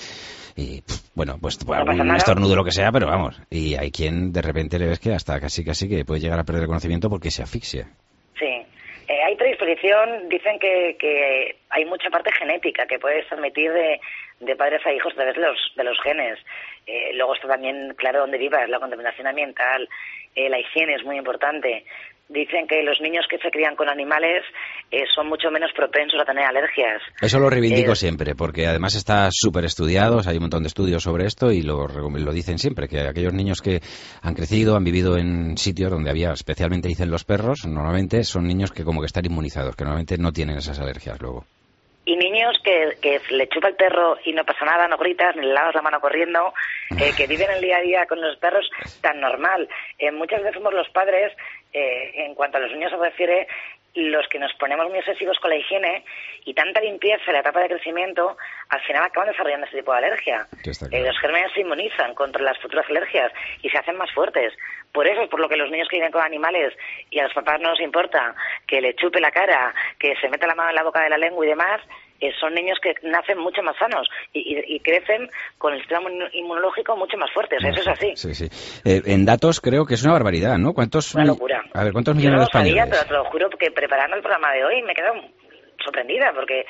y pff, bueno, pues No pasa algún nada. estornudo lo que sea, pero vamos, y hay quien de repente le ves que hasta casi casi que puede llegar a perder el conocimiento porque se asfixia. Sí. Eh, hay predisposición, dicen que, que hay mucha parte genética que puedes transmitir de, de padres a hijos a través de los, de los genes. Eh, luego está también claro dónde vivas, la contaminación ambiental, eh, la higiene es muy importante. Dicen que los niños que se crían con animales eh, son mucho menos propensos a tener alergias. Eso lo reivindico Eh, siempre, porque además está súper estudiado, hay un montón de estudios sobre esto y lo, lo dicen siempre, que aquellos niños que han crecido, han vivido en sitios donde había, especialmente dicen los perros, normalmente son niños que como que están inmunizados, que normalmente no tienen esas alergias luego. Y niños que, que le chupa el perro y no pasa nada, no gritas, ni le lavas la mano corriendo, eh, que viven el día a día con los perros tan normal. Eh, muchas veces somos los padres, eh, en cuanto a los niños se refiere, los que nos ponemos muy obsesivos con la higiene y tanta limpieza en la etapa de crecimiento, al final acaban desarrollando este tipo de alergia. Eh, los gérmenes se inmunizan contra las futuras alergias y se hacen más fuertes. Por eso es por lo que los niños que viven con animales y a los papás no nos importa que le chupe la cara, que se meta la mano en la boca de la lengua y demás, eh, son niños que nacen mucho más sanos y, y, y crecen con el sistema inmunológico mucho más fuerte. O sea, eso es así. Sí, sí. Eh, en datos creo que es una barbaridad, ¿no? ¿Cuántos? Una locura. A ver, ¿cuántos Yo millones no de lo sabía, españoles? pero te lo juro que preparando el programa de hoy me he quedado sorprendida porque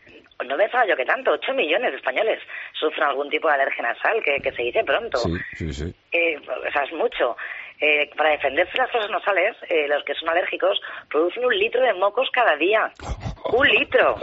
no pensaba yo que tanto, ocho millones de españoles sufren algún tipo de alergia nasal, que, que se dice pronto. Sí, sí, sí. Eh, o sea, es mucho. Eh, para defenderse de las fosas nasales, eh, los que son alérgicos producen un litro de mocos cada día. ¡Un litro!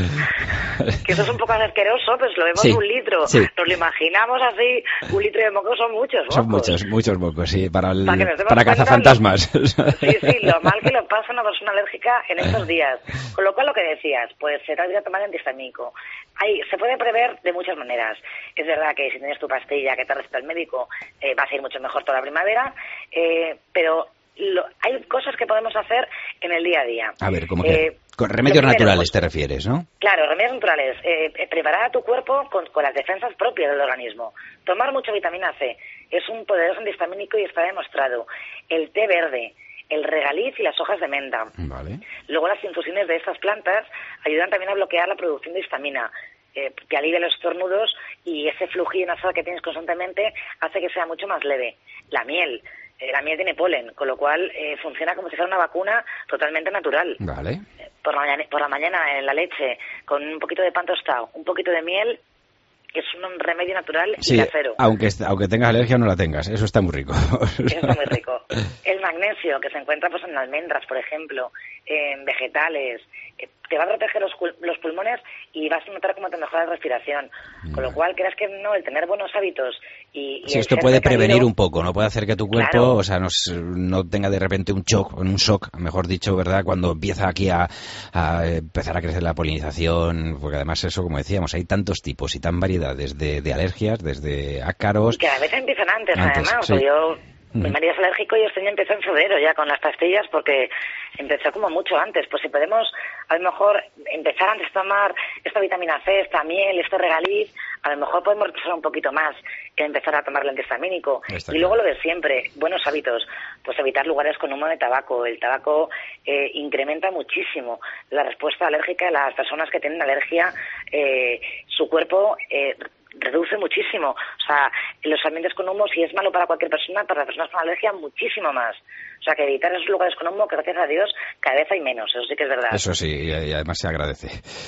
Que eso es un poco asqueroso, pues lo vemos Sí, un litro. sí. Nos lo imaginamos así, un litro de mocos son muchos mocos. Son muchos, muchos mocos, sí, para, el, Para que nos demos para cuenta, cazafantasmas. Sí, sí, lo mal que lo pasa una persona alérgica en estos días. Con lo cual, lo que decías, pues se te olvida tomar antihistamínico. Hay, se puede prever de muchas maneras. Es verdad que si tienes tu pastilla que te receta el médico, eh, vas a ir mucho mejor toda la primavera, eh, pero lo, hay cosas que podemos hacer en el día a día. A ver, ¿cómo que? Eh, Con remedios lo primero, naturales pues, te refieres, ¿no? Claro, remedios naturales. Eh, eh, preparar a tu cuerpo con, con las defensas propias del organismo. Tomar mucha vitamina C. Es un poderoso antihistamínico y está demostrado. El té verde, el regaliz y las hojas de menta. Vale. Luego las infusiones de estas plantas ayudan también a bloquear la producción de histamina. Eh, te alivia los estornudos y ese flujillo nasal que tienes constantemente hace que sea mucho más leve. La miel. Eh, la miel tiene polen, con lo cual eh, funciona como si fuera una vacuna totalmente natural. Vale. Por la, mañana, por la mañana en la leche, con un poquito de pan tostado, un poquito de miel, es un remedio natural Sí, y casero. aunque, aunque tengas alergia o no la tengas, eso está muy rico. Eso está muy rico. El magnesio, que se encuentra pues en almendras, por ejemplo, en vegetales, eh, te va a proteger los, cul- los pulmones y vas a notar cómo te mejora la respiración. Con lo cual, creas que no, el tener buenos hábitos y... y Sí, el esto ser puede precavido- prevenir un poco, ¿no? Puede hacer que tu cuerpo, Claro. o sea, no, s- no tenga de repente un shock, un shock, mejor dicho, ¿verdad? Cuando empieza aquí a, a empezar a crecer la polinización, porque además eso, como decíamos, hay tantos tipos y tan variedades de, de alergias, desde ácaros... Y cada vez empiezan antes, Antes, además. sí. Porque yo, mi Mm. marido es alérgico y este año empezó en febrero ya con las pastillas porque empezó como mucho antes. Pues si podemos, a lo mejor, empezar antes a tomar esta vitamina C, esta miel, este regaliz, a lo mejor podemos retrasar un poquito más que empezar a tomar el antihistamínico. Está Y luego lo de siempre, buenos hábitos, pues evitar lugares con humo de tabaco. El tabaco eh, incrementa muchísimo la respuesta alérgica de las personas que tienen alergia. Eh, su cuerpo... Eh, reduce muchísimo. O sea, los ambientes con humo, si es malo para cualquier persona, para las personas con alergia, muchísimo más. O sea, que evitar esos lugares con humo, que gracias a Dios, cada vez hay menos. Eso sí que es verdad. Eso sí, y y además se agradece.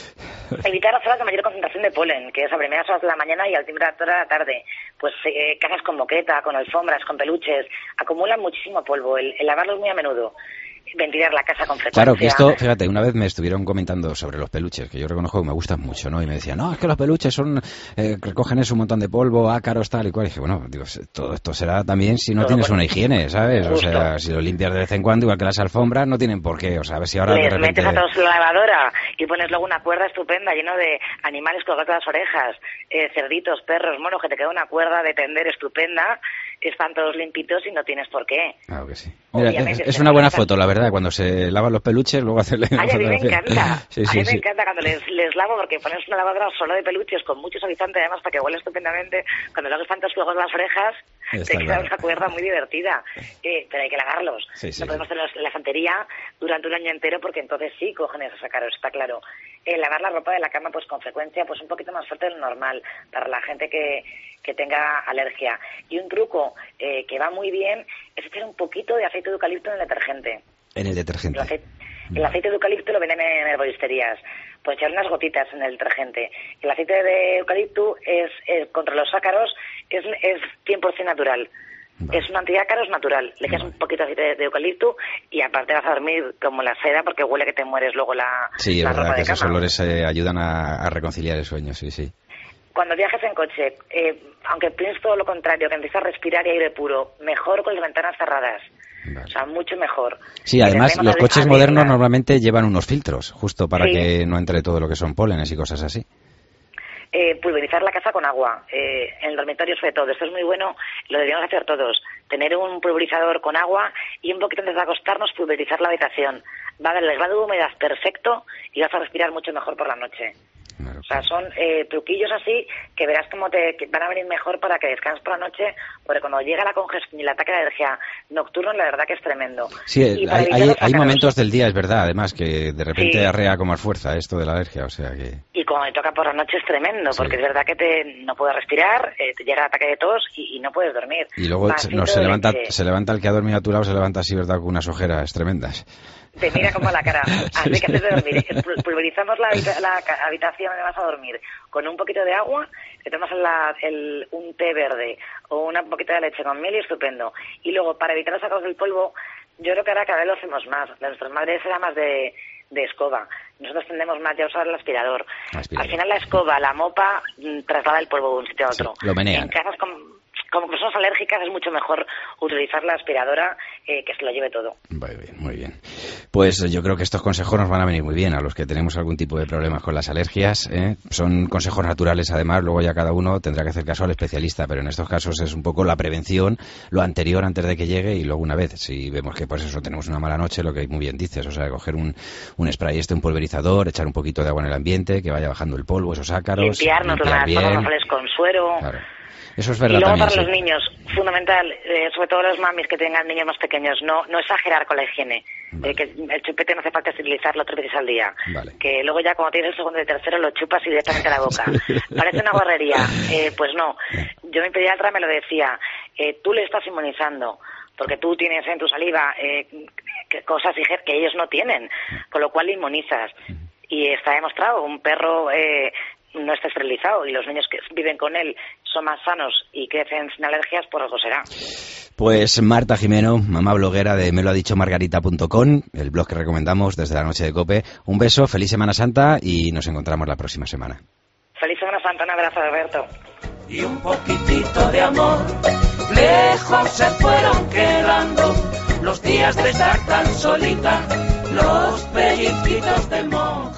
Evitar las zonas de mayor concentración de polen, que es a primeras horas de la mañana y a últimas horas de la tarde. Pues eh, casas con moqueta, con alfombras, con peluches, acumulan muchísimo polvo. El, el lavarlos muy a menudo. Ventilar la casa con frecuencia. Claro, que esto, fíjate, una vez me estuvieron comentando sobre los peluches, que yo reconozco que me gustan mucho, ¿no? Y me decían, no, es que los peluches son, eh, recogen eso un montón de polvo, ácaros, tal y cual. Y dije, bueno, digo, todo esto será también si no todo tienes bueno. una higiene, ¿sabes? Justo. O sea, si lo limpias de vez en cuando, igual que las alfombras, no tienen por qué. O sea, a ver si ahora Les de repente... metes a todos la lavadora y pones luego una cuerda estupenda lleno de animales colgados de las orejas, eh, cerditos, perros, monos, que te queda una cuerda de tender estupenda, están todos limpitos y no tienes por qué. Claro que sí. Mira, es, es una buena foto, la verdad, cuando se lavan los peluches, luego hacerle... Ay, a mí me encanta, sí, sí, a mí sí. me encanta cuando les, les lavo, porque pones una lavadora solo de peluches con mucho suavizante, además, para que huele estupendamente. Cuando luego están todos fuegos las orejas, Está te queda claro. una cuerda muy divertida. Eh, pero hay que lavarlos. Sí, sí, no podemos tenerlos en la estantería durante un año entero, porque entonces sí cogen esos ácaros, está claro. Eh, lavar la ropa de la cama, pues con frecuencia, pues un poquito más fuerte de lo normal, para la gente que, que tenga alergia. Y un truco eh, que va muy bien es echar un poquito de aceite de eucalipto en el detergente. En el detergente. El aceite, el aceite de eucalipto lo venden en herboristerías. Pues echar unas gotitas en el detergente. El aceite de eucalipto es, es contra los ácaros, es, es cien por ciento natural. Vale. Es un antiácaros natural. Le echas vale. un poquito de aceite de eucalipto y aparte vas a dormir como la seda porque huele que te mueres luego la Sí, la es ropa verdad que de esos cama. olores eh, ayudan a, a reconciliar el sueño, sí, sí. Cuando viajes en coche, eh, aunque pienses todo lo contrario, que empiezas a respirar y aire puro, mejor con las ventanas cerradas. Vale. O sea, mucho mejor. Sí, además los coches modernos abrirla. normalmente llevan unos filtros, justo para Sí. que no entre todo lo que son pólenes y cosas así. Eh, pulverizar la casa con agua, eh, en el dormitorio sobre todo. Esto es muy bueno, lo deberíamos hacer todos. Tener un pulverizador con agua y un poquito antes de acostarnos pulverizar la habitación. Va a dar el grado de humedad perfecto y vas a respirar mucho mejor por la noche. Claro, o sea, son eh, truquillos así que verás cómo te que van a venir mejor para que descanses por la noche, porque cuando llega la congestión y el ataque de alergia nocturno, la verdad que es tremendo. Sí, Y para hay, evitar hay, los hay ácaros, momentos del día, es verdad, además, que de repente Sí. arrea con más fuerza esto de la alergia, o sea que... Y cuando te toca por la noche es tremendo, Sí. porque es verdad que te no puedes respirar, eh, te llega el ataque de tos y, y no puedes dormir. Y luego Vasito no, se, de levanta, leche. se levanta el que ha dormido a tu lado, se levanta así, ¿verdad?, con unas ojeras tremendas. Te mira como a la cara. Así que antes de dormir, pul- pulverizamos la, habita- la ca- habitación donde vas a dormir con un poquito de agua, te tomas la- el, un té verde o una poquita de leche con miel y estupendo. Y luego, para evitar los ácaros del polvo, yo creo que ahora cada vez lo hacemos más. De nuestras madres era más de, de escoba. Nosotros tendemos más ya a usar el aspirador. Aspirador. Al final la escoba, la mopa, mm, traslada el polvo de un sitio a otro. Sí, lo menean. En casas con... Como personas alérgicas es mucho mejor utilizar la aspiradora eh, que se lo lleve todo. Muy bien, muy bien. Pues yo creo que estos consejos nos van a venir muy bien a los que tenemos algún tipo de problemas con las alergias, ¿eh? Son consejos naturales, además, luego ya cada uno tendrá que hacer caso al especialista, pero en estos casos es un poco la prevención, lo anterior antes de que llegue y luego una vez, si vemos que pues eso tenemos una mala noche, lo que muy bien dices, o sea, coger un, un spray este, un pulverizador, echar un poquito de agua en el ambiente, que vaya bajando el polvo, esos ácaros, Limpiarnos limpiar las bien. zonas nasales con suero. Claro. Eso es verdad Y luego también, para sí. los niños, fundamental, eh, sobre todo los mamis que tengan niños más pequeños, no no exagerar con la higiene. Vale. Eh, que el chupete no hace falta esterilizarlo tres veces al día. Vale. Que luego ya cuando tienes el segundo y el tercero lo chupas y directamente a la boca. Parece una guarrería. Eh, pues no. Yo mi pediatra me lo decía. Eh, tú le estás inmunizando. Porque tú tienes en tu saliva eh, que- cosas que ellos no tienen. Con lo cual le inmunizas. Y está demostrado, un perro eh, no está esterilizado y los niños que viven con él son más sanos y crecen sin alergias, por algo será. Pues Marta Jimeno, mamá bloguera de me lo ha dicho margarita punto com, el blog que recomendamos desde la noche de COPE. Un beso, feliz Semana Santa y nos encontramos la próxima semana. Feliz Semana Santa, un abrazo, Alberto. Y un poquitito de amor, lejos se fueron quedando los días de estar tan solita, los pellizquitos de amor.